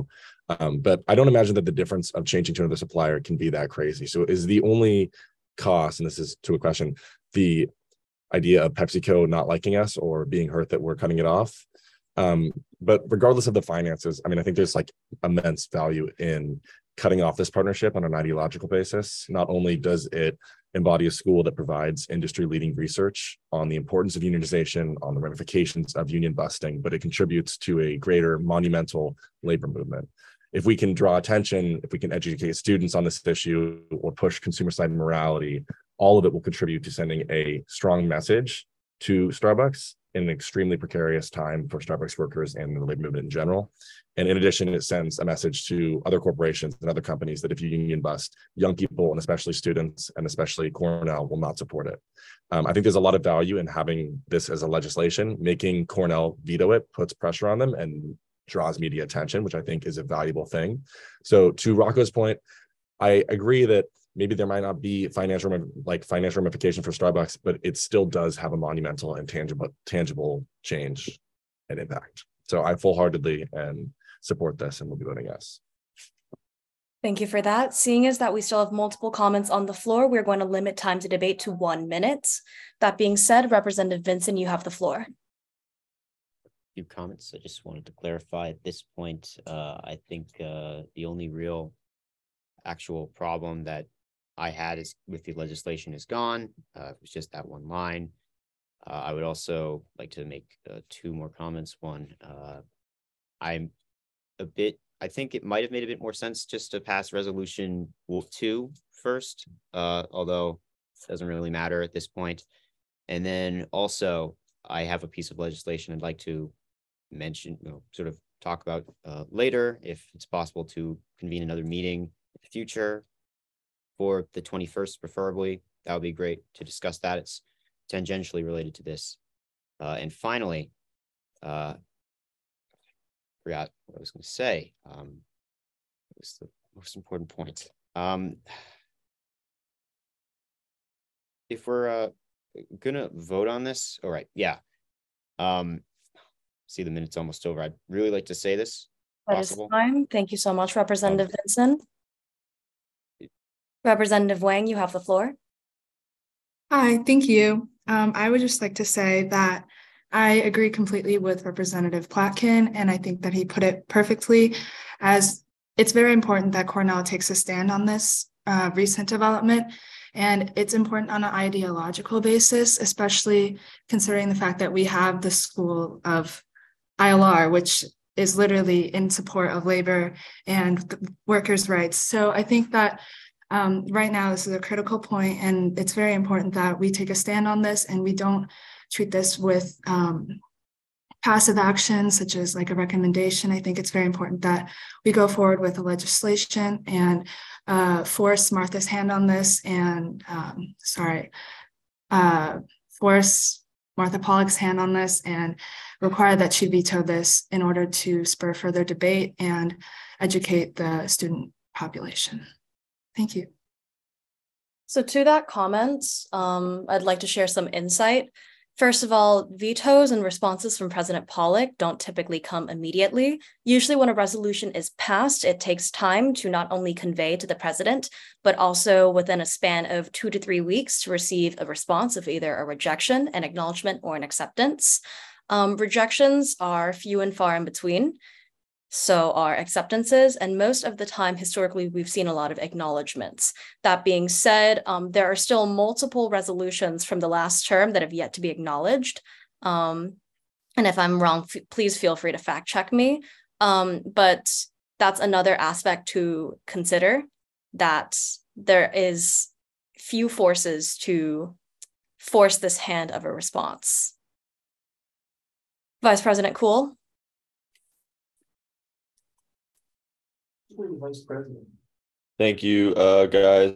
But I don't imagine that the difference of changing to another supplier can be that crazy. So is the only cost, and this is to a question, the idea of PepsiCo not liking us or being hurt that we're cutting it off. But regardless of the finances, I mean, I think there's like immense value in cutting off this partnership on an ideological basis. Not only does it embody a school that provides industry-leading research on the importance of unionization, on the ramifications of union busting, but it contributes to a greater monumental labor movement. If we can draw attention, if we can educate students on this issue or push consumer side morality, all of it will contribute to sending a strong message to Starbucks in an extremely precarious time for Starbucks workers and the labor movement in general. And in addition, it sends a message to other corporations and other companies that if you union bust, young people and especially students and especially Cornell will not support it. I think there's a lot of value in having this as a legislation. Making Cornell veto it puts pressure on them and draws media attention, which I think is a valuable thing. So to Rocco's point, I agree that maybe there might not be financial ramification for Starbucks, but it still does have a monumental and tangible change and impact. So I full-heartedly and support this and will be voting yes. Thank you for that. Seeing as that we still have multiple comments on the floor, we're going to limit time to debate to 1 minute. That being said, Representative Vinson, you have the floor. Few comments. I just wanted to clarify at this point. I think the only real actual problem that I had is with the legislation is gone. It was just that one line. I would also like to make 2 more comments. One, I think it might have made a bit more sense just to pass resolution 2 first, although it doesn't really matter at this point. And then also I have a piece of legislation I'd like to mention, sort of talk about later, if it's possible to convene another meeting in the future for the 21st, preferably. That would be great to discuss that. It's tangentially related to this. And finally, forgot what I was going to say. What was the most important point? If we're gonna vote on this, all right, yeah. See, the minute's almost over. I'd really like to say this. That is fine. Thank you so much, Representative Vinson. Representative Wang, you have the floor. Hi, thank you. I would just like to say that I agree completely with Representative Plotkin, and I think that he put it perfectly, as it's very important that Cornell takes a stand on this recent development, and it's important on an ideological basis, especially considering the fact that we have the School of ILR, which is literally in support of labor and workers' rights. So I think that right now this is a critical point, and it's very important that we take a stand on this and we don't treat this with passive action, such as like a recommendation. I think it's very important that we go forward with the legislation and force Martha's hand on this, and force Martha Pollack's hand on this and require that she veto this in order to spur further debate and educate the student population. Thank you. So to that comment, I'd like to share some insight. First of all, vetoes and responses from President Pollack don't typically come immediately. Usually when a resolution is passed, it takes time to not only convey to the president, but also within a span of 2 to 3 weeks to receive a response of either a rejection, an acknowledgement, or an acceptance. Rejections are few and far in between. So are acceptances, and most of the time, historically, we've seen a lot of acknowledgements. That being said, there are still multiple resolutions from the last term that have yet to be acknowledged. And if I'm wrong, please feel free to fact check me. But that's another aspect to consider, that there is few forces to force this hand of a response. Vice President Kuhl. Vice President. Thank you, guys.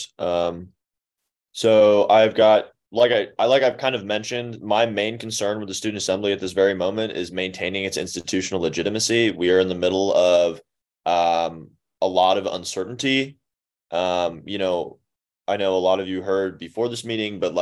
So I've got, I've kind of mentioned, my main concern with the Student Assembly at this very moment is maintaining its institutional legitimacy. We are in the middle of a lot of uncertainty. I know a lot of you heard before this meeting, but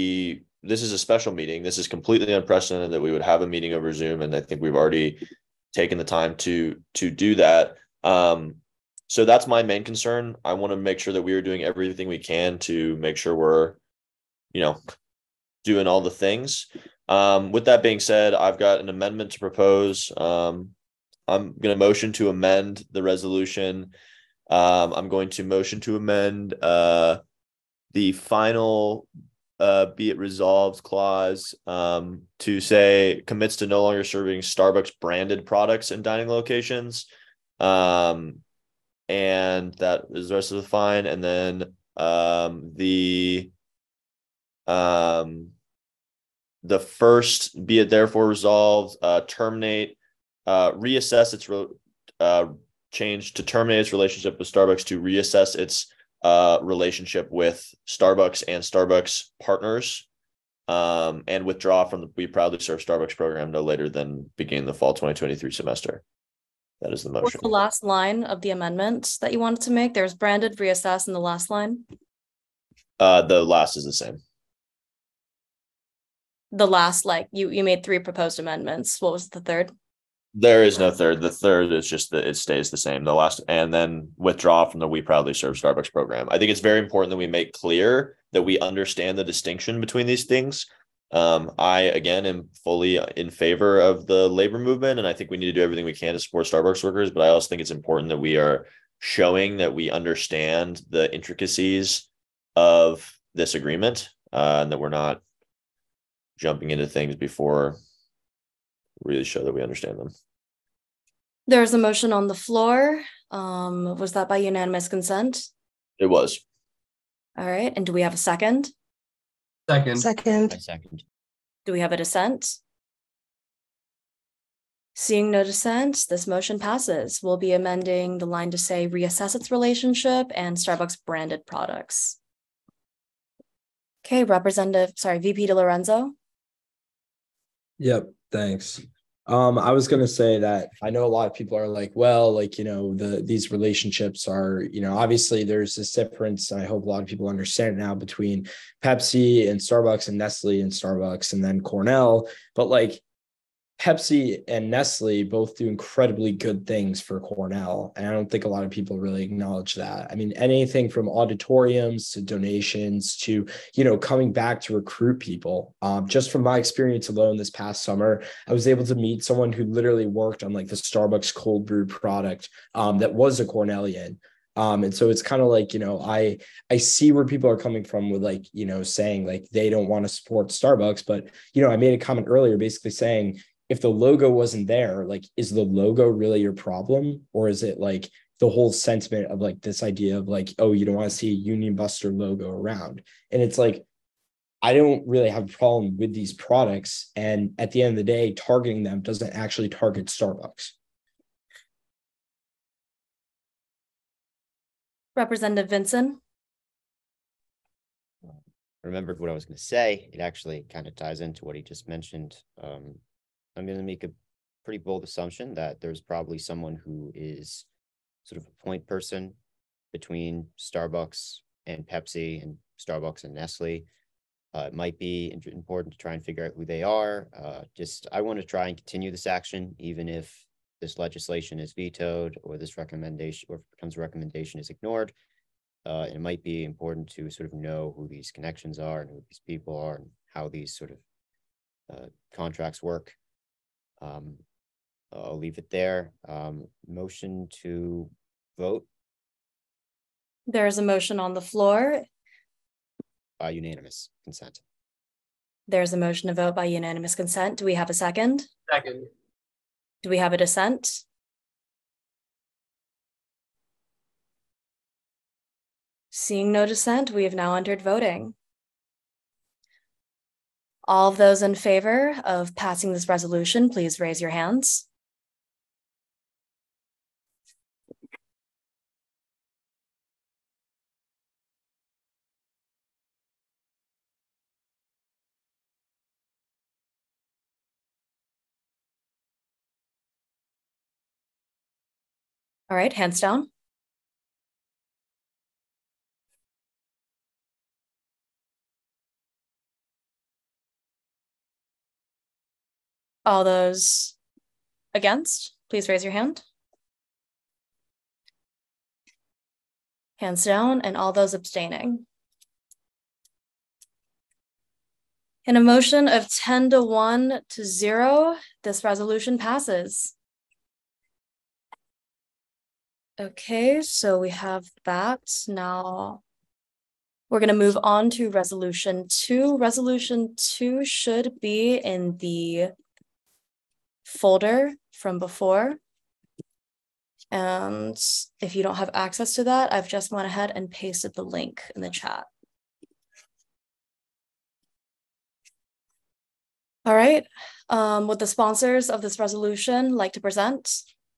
this is a special meeting. This is completely unprecedented that we would have a meeting over Zoom, and I think we've already taken the time to do that. So that's my main concern. I want to make sure that we are doing everything we can to make sure we're, doing all the things. With that being said, I've got an amendment to propose. I'm going to motion to amend the resolution. I'm going to motion to amend the final be it resolved clause to say commits to no longer serving Starbucks branded products in dining locations. And that is the rest of the fine. And then the first, be it therefore resolved, terminate, reassess its change to terminate its relationship with Starbucks, to reassess its relationship with Starbucks and Starbucks partners, and withdraw from the We Proudly Serve Starbucks program no later than beginning the fall 2023 semester. That is the motion. What's the last line of the amendment that you wanted to make? There's branded, reassess in the last line. The last is the same. The last, like you made 3 proposed amendments. What was the third? There is no third. The third is just that it stays the same. The last, and then withdraw from the We Proudly Serve Starbucks program. I think it's very important that we make clear that we understand the distinction between these things. I, again, am fully in favor of the labor movement, and I think we need to do everything we can to support Starbucks workers. But I also think it's important that we are showing that we understand the intricacies of this agreement, and that we're not jumping into things before we really show that we understand them. There's a motion on the floor. Was that by unanimous consent? It was. All right. And do we have a second? Second. I second. Do we have a dissent? Seeing no dissent, this motion passes. We'll be amending the line to say reassess its relationship and Starbucks branded products. Okay, VP DiLorenzo. Yep, thanks. I was gonna say that I know a lot of people are like, well, like, these relationships are, obviously there's this difference. I hope a lot of people understand now between Pepsi and Starbucks and Nestle and Starbucks and then Cornell. But like Pepsi and Nestle both do incredibly good things for Cornell. And I don't think a lot of people really acknowledge that. I mean, anything from auditoriums to donations to, coming back to recruit people. Just from my experience alone this past summer, I was able to meet someone who literally worked on like the Starbucks cold brew product that was a Cornellian. And so it's kind of like, I see where people are coming from with like, saying like they don't want to support Starbucks. But, I made a comment earlier basically saying, if the logo wasn't there, like, is the logo really your problem? Or is it like the whole sentiment of like this idea of like, oh, you don't want to see a Union Buster logo around? And it's like, I don't really have a problem with these products. And at the end of the day, targeting them doesn't actually target Starbucks. Representative Vinson. Remembered what I was going to say. It actually kind of ties into what he just mentioned. I'm going to make a pretty bold assumption that there's probably someone who is sort of a point person between Starbucks and Pepsi and Starbucks and Nestle. It might be important to try and figure out who they are. I want to try and continue this action, even if this legislation is vetoed or this recommendation or becomes a recommendation is ignored. It might be important to sort of know who these connections are and who these people are and how these sort of contracts work. I'll leave it there. Motion to vote. There's a motion on the floor. By unanimous consent. There's a motion to vote by unanimous consent. Do we have a second? Second. Do we have a dissent? Seeing no dissent, we have now entered voting. All of those in favor of passing this resolution, please raise your hands. All right, hands down. All those against, please raise your hand. Hands down, and all those abstaining. In a motion of 10 to 1 to 0, this resolution passes. Okay, so we have that. Now we're going to move on to resolution 2. Resolution 2 should be in the folder from before. And if you don't have access to that, I've just went ahead and pasted the link in the chat. All right, would the sponsors of this resolution like to present?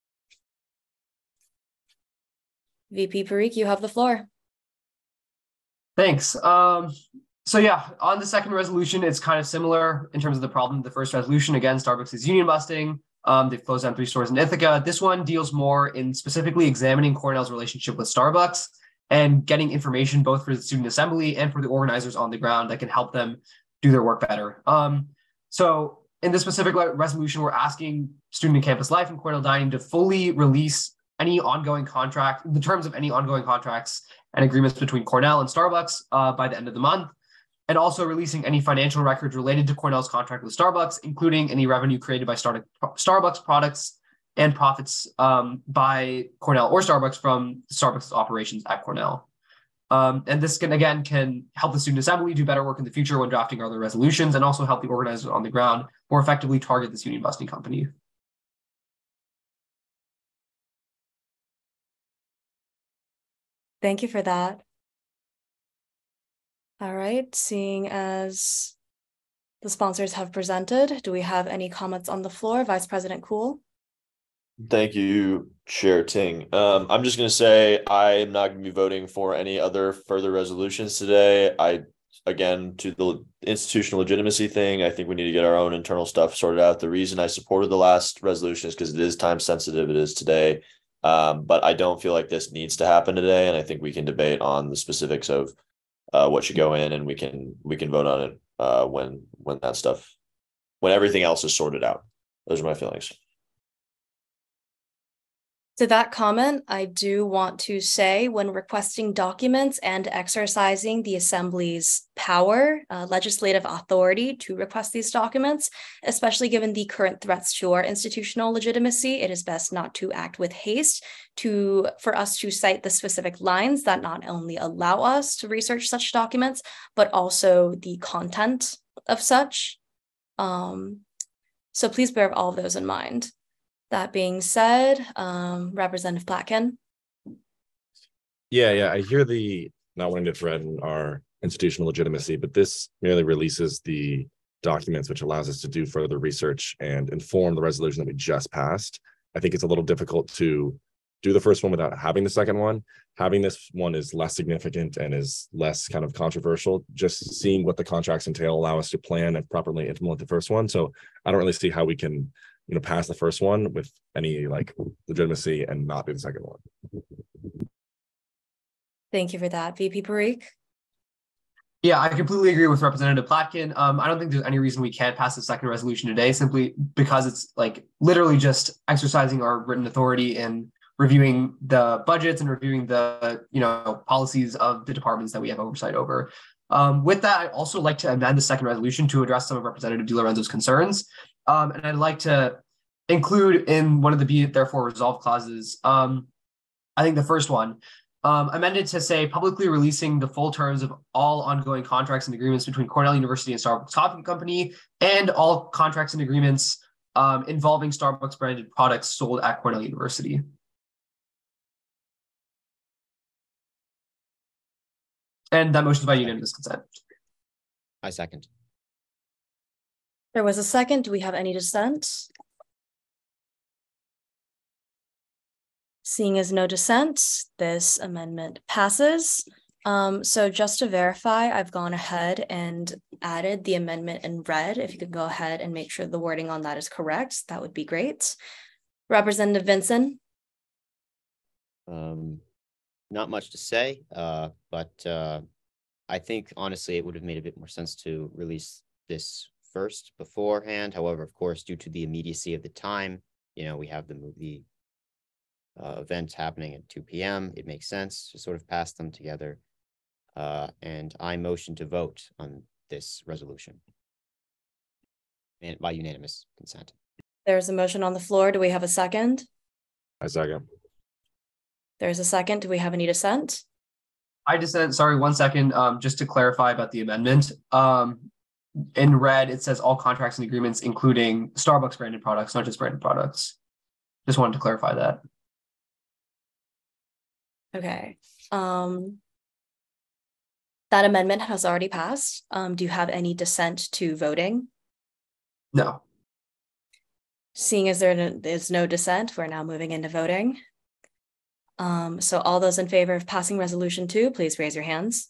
VP Parikh, you have the floor. Thanks. So yeah, on the second resolution, it's kind of similar in terms of the problem. The first resolution, again, Starbucks is union busting. They've closed down 3 stores in Ithaca. This one deals more in specifically examining Cornell's relationship with Starbucks and getting information both for the student assembly and for the organizers on the ground that can help them do their work better. So in this specific resolution, we're asking Student and Campus Life and Cornell Dining to fully release any ongoing contract, the terms of any ongoing contracts and agreements between Cornell and Starbucks by the end of the month, and also releasing any financial records related to Cornell's contract with Starbucks, including any revenue created by Starbucks products and profits by Cornell or Starbucks from Starbucks operations at Cornell. And this can help the student assembly do better work in the future when drafting other resolutions, and also help the organizers on the ground more effectively target this union busting company. Thank you for that. All right, seeing as the sponsors have presented, do we have any comments on the floor? Vice President Kuhl. Thank you, Chair Ting. I'm just going to say I am not going to be voting for any other further resolutions today. Again, to the institutional legitimacy thing, I think we need to get our own internal stuff sorted out. The reason I supported the last resolution is because it is time sensitive. It is today. But I don't feel like this needs to happen today. And I think we can debate on the specifics of what should go in, and we can vote on it when everything else is sorted out. Those are my feelings. To that comment, I do want to say when requesting documents and exercising the Assembly's power, legislative authority to request these documents, especially given the current threats to our institutional legitimacy, it is best not to act with haste for us to cite the specific lines that not only allow us to research such documents, but also the content of such. So please bear all of those in mind. That being said, Representative Platkin. Yeah, I hear the not wanting to threaten our institutional legitimacy, but this merely releases the documents, which allows us to do further research and inform the resolution that we just passed. I think it's a little difficult to do the first one without having the second one. Having this one is less significant and is less kind of controversial. Just seeing what the contracts entail allow us to plan and properly implement the first one. So I don't really see how we can pass the first one with any legitimacy and not do the second one. Thank you for that. VP Parikh. Yeah, I completely agree with Representative Platkin. I don't think there's any reason we can't pass the second resolution today, simply because it's literally just exercising our written authority and reviewing the budgets and reviewing the policies of the departments that we have oversight over. With that, I'd also like to amend the second resolution to address some of Representative DiLorenzo's concerns. And I'd like to include in one of the be it therefore resolved clauses, I think the first one, amended to say publicly releasing the full terms of all ongoing contracts and agreements between Cornell University and Starbucks Coffee Company, and all contracts and agreements involving Starbucks branded products sold at Cornell University. And that motion is by unanimous consent. I second. There was a second. Do we have any dissent? Seeing as no dissent, this amendment passes. So just to verify, I've gone ahead and added the amendment in red. If you could go ahead and make sure the wording on that is correct, that would be great. Representative Vinson. Not much to say, but I think honestly it would have made a bit more sense to release this first beforehand. However, of course, due to the immediacy of the time, we have the event happening at 2 p.m. It makes sense to sort of pass them together. And I motion to vote on this resolution and by unanimous consent. There's a motion on the floor. Do we have a second? I second. There's a second. Do we have any dissent? I dissent. Sorry, 1 second. Just to clarify about the amendment. In red, it says all contracts and agreements, including Starbucks branded products, not just branded products. Just wanted to clarify that. Okay. That amendment has already passed. Do you have any dissent to voting? No. Seeing as there is no dissent, we're now moving into voting. So all those in favor of passing resolution 2, please raise your hands.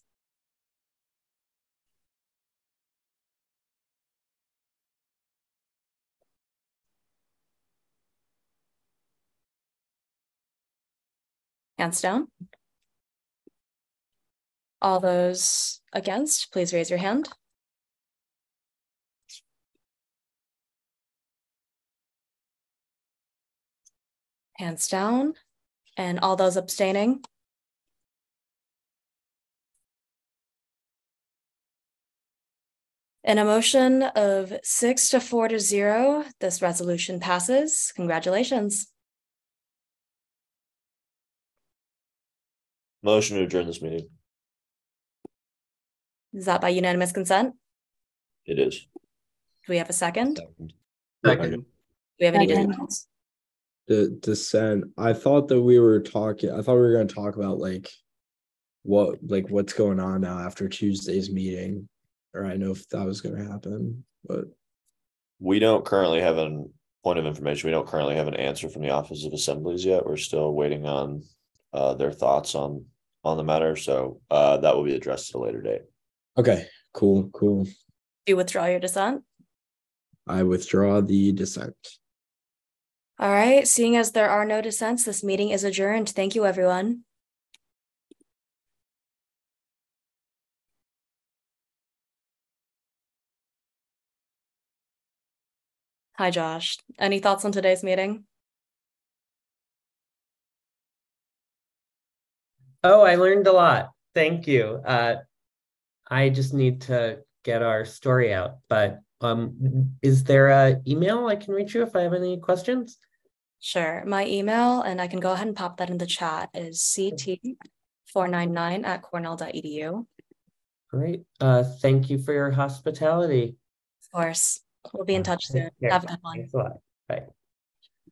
Hands down. All those against, please raise your hand. Hands down. And all those abstaining. In a motion of 6 to 4 to 0, this resolution passes. Congratulations. Motion to adjourn this meeting. Is that by unanimous consent? It is. Do we have a second? Second. Do we have any dissents? The dissent. I thought that we were talking. I thought we were going to talk about what's going on now after Tuesday's meeting, or I know if that was going to happen, but we don't currently have a point of information. We don't currently have an answer from the Office of Assemblies yet. We're still waiting on their thoughts on the matter. So that will be addressed at a later date. Okay, cool. Do you withdraw your dissent? I withdraw the dissent. All right, seeing as there are no dissents, this meeting is adjourned. Thank you, everyone. Hi, Josh. Any thoughts on today's meeting? Oh, I learned a lot. Thank you. I just need to get our story out, but is there an email I can reach you if I have any questions? Sure. My email, and I can go ahead and pop that in the chat, is ct499@cornell.edu. Great. Thank you for your hospitality. Of course. We'll be in touch soon. Have a good one. Thanks a lot. Bye.